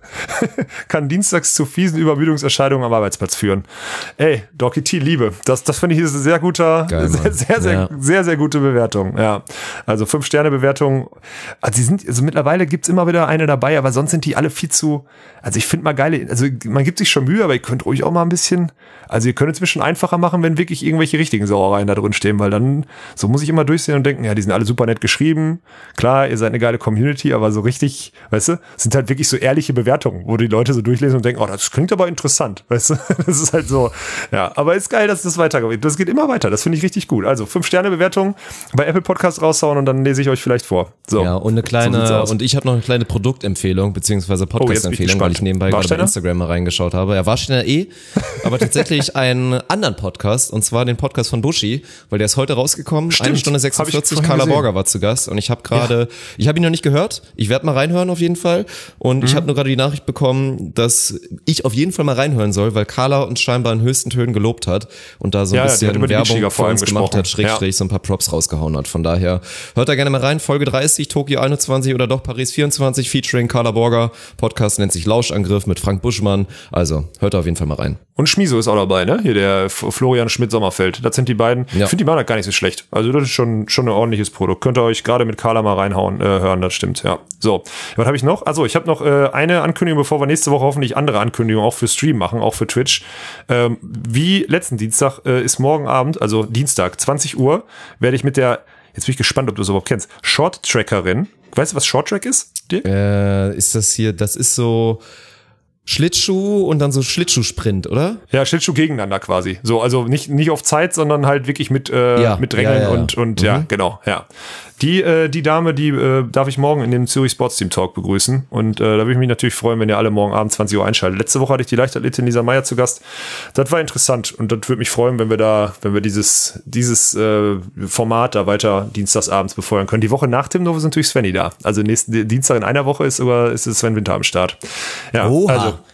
Kann dienstags zu fiesen Übermüdungserscheinungen am Arbeitsplatz führen. Ey, Dorky T, Liebe. Das, das finde ich ist ein sehr guter, Geil, sehr, sehr, sehr, ja. sehr, sehr gute Bewertung. Ja. Also fünf Sterne Bewertung. Also, die sind, also mittlerweile gibt's immer wieder eine dabei, aber sonst sind die alle viel zu, also ich finde mal geile, also man gibt sich schon Mühe, aber ihr könnt ruhig auch mal ein bisschen, also ihr könnt es ein bisschen einfacher machen, wenn wirklich irgendwelche richtigen Sauereien da drin stehen, weil dann, so muss ich immer durchsehen und denken, ja, die sind alle super nett geschrieben, klar, ihr seid eine geile Community, aber so richtig, weißt du, sind halt wirklich so ehrliche Bewertungen, wo die Leute so durchlesen und denken, oh, das klingt aber interessant, weißt du, das ist halt so, ja, aber ist geil, dass das weitergeht, das geht immer weiter, das finde ich richtig gut, also fünf Sterne Bewertung bei Apple Podcast raushauen und dann lese ich euch vielleicht vor. So. Ja, und eine kleine, so und ich habe noch eine kleine Produktempfehlung, beziehungsweise Podcast-Empfehlung, oh, weil ich nebenbei gerade bei Instagram mal reingeschaut habe. Ja, Warsteiner eh, aber tatsächlich einen anderen Podcast, und zwar den Podcast von Buschi, weil der ist heute rausgekommen, Stimmt, eine Stunde sechsundvierzig, Carla Borger war zu Gast und ich habe gerade, ja. ich habe ihn noch nicht gehört, ich werde mal reinhören auf jeden Fall und mhm. ich habe nur gerade die Nachricht bekommen, dass ich auf jeden Fall mal reinhören soll, weil Carla uns scheinbar in höchsten Tönen gelobt hat und da so ein ja, bisschen Werbung für uns gemacht hat, ja. Schrägstrich so ein paar Props rausgehauen hat. Von daher hört da gerne mal rein, Folge dreißig, Tokio einundzwanzig oder doch Paris vierundzwanzig, featuring Carla Borger. Podcast nennt sich Lauschangriff mit Frank Buschmann. Also hört da auf jeden Fall mal rein. Und Schmiso ist auch dabei, ne? Hier der Florian Schmidt-Sommerfeld. Das sind die beiden. Ja. Ich finde, die machen das gar nicht so schlecht. Also das ist schon, schon ein ordentliches Produkt. Könnt ihr euch gerade mit Carla mal reinhauen, äh, hören, das stimmt, ja. So, was habe ich noch? Also ich habe noch äh, eine Ankündigung, bevor wir nächste Woche hoffentlich andere Ankündigungen auch für Stream machen, auch für Twitch. Ähm, wie letzten Dienstag äh, ist morgen Abend, also Dienstag, zwanzig Uhr, werde ich mit der, jetzt bin ich gespannt, ob du es überhaupt kennst, Short-Trackerin. Weißt du, was Short-Track ist? Dirk? Äh, ist das hier, das ist so Schlittschuh und dann so Schlittschuhsprint, oder? Ja, Schlittschuh gegeneinander quasi. So, also nicht, nicht auf Zeit, sondern halt wirklich mit, äh, ja, mit Drängeln ja, ja, ja. und, und mhm. ja, genau, ja. Die, äh, die Dame, die äh, darf ich morgen in dem Zürich Sports Team Talk begrüßen. Und äh, da würde ich mich natürlich freuen, wenn ihr alle morgen Abend zwanzig Uhr einschaltet. Letzte Woche hatte ich die Leichtathletin Lisa Meyer zu Gast. Das war interessant und das würde mich freuen, wenn wir da, wenn wir dieses, dieses äh, Format da weiter dienstagsabends befeuern können. Die Woche nach Timmendorf ist natürlich Svenny da. Also nächsten Dienstag in einer Woche ist sogar ist Sven Winter am Start. Ja, Oha. also Da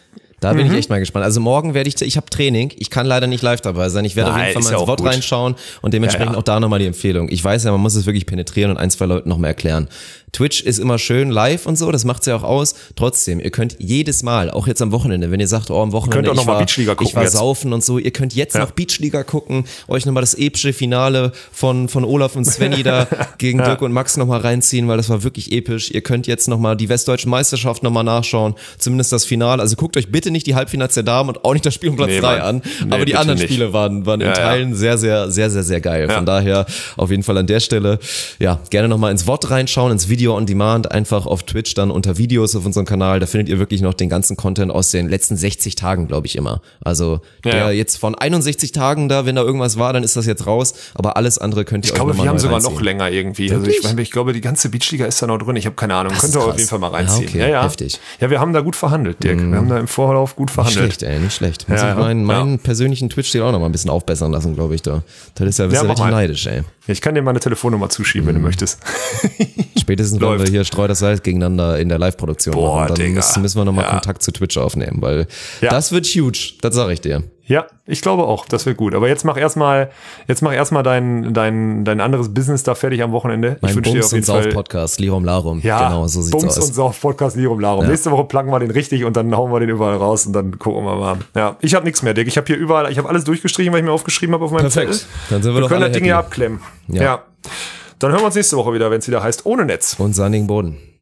Da bin mhm. ich echt mal gespannt. Also morgen werde ich, ich habe Training, ich kann leider nicht live dabei sein. Ich werde Nein, auf jeden Fall mal ins Wort reinschauen und dementsprechend ja, ja. auch da nochmal die Empfehlung. Ich weiß ja, man muss es wirklich penetrieren und ein, zwei Leuten nochmal erklären. Twitch ist immer schön live und so, das macht's ja auch aus. Trotzdem, ihr könnt jedes Mal, auch jetzt am Wochenende, wenn ihr sagt, oh am Wochenende, ich war, ich war saufen und so, ihr könnt jetzt ja. noch Beachliga gucken, euch nochmal das epische Finale von von Olaf und Svenny da gegen ja. Dirk und Max nochmal reinziehen, weil das war wirklich episch. Ihr könnt jetzt nochmal die Westdeutschen Meisterschaft nochmal nachschauen, zumindest das Finale. Also guckt euch bitte nicht die Halbfinals der Damen und auch nicht das Spiel um Platz nee, drei an, nee, aber die anderen nicht. Spiele waren, waren ja, in Teilen ja. sehr, sehr, sehr, sehr, sehr geil. Ja. Von daher auf jeden Fall an der Stelle, ja, gerne nochmal ins Wort reinschauen, ins Video on Demand, einfach auf Twitch dann unter Videos auf unserem Kanal, da findet ihr wirklich noch den ganzen Content aus den letzten sechzig Tagen, glaube ich immer. Also der ja. jetzt von einundsechzig Tagen da, wenn da irgendwas war, dann ist das jetzt raus, aber alles andere könnt ihr ich euch glaube, nochmal wir haben sogar reinziehen. Noch länger irgendwie. Also ich, ich glaube, die ganze Beachliga ist da noch drin, ich habe keine Ahnung, das könnt ihr auf jeden Fall mal reinziehen. Ja, okay. ja, ja. Heftig. Ja, wir haben da gut verhandelt, Dirk. Mm. Wir haben da im Vorlauf gut verhandelt. Nicht schlecht, ey, nicht schlecht. Muss ja, ich meinen, meinen ja. persönlichen Twitch-Stil auch noch mal ein bisschen aufbessern lassen, glaube ich, da. Das ist ja, bist ja, ja richtig neidisch, ey. Ich kann dir meine Telefonnummer zuschieben, mm. wenn du möchtest. Spätestens, wenn wir hier Streu das Salz gegeneinander in der Live-Produktion Boah, machen, dann Digga. müssen, müssen wir nochmal ja. Kontakt zu Twitch aufnehmen, weil ja. das wird huge, das sage ich dir. Ja, ich glaube auch, das wird gut. Aber jetzt mach erstmal, jetzt mach erstmal dein, dein, dein anderes Business da fertig am Wochenende. Mein ich wünsche dir auf jeden Fall Fall Podcast, Lirum Larum. Ja, genau, so sieht's Bums aus. und Sauf Podcast Lirum Larum. Ja. Nächste Woche placken wir den richtig und dann hauen wir den überall raus und dann gucken wir mal. Ja, ich habe nichts mehr, Dick. Ich habe hier überall, ich habe alles durchgestrichen, was ich mir aufgeschrieben habe auf meinem Perfekt. Zettel. Dann sind wir, wir doch können alle das Ding happy. hier abklemmen. Ja. ja. Dann hören wir uns nächste Woche wieder, wenn es wieder heißt Ohne Netz. Und sandigen Boden.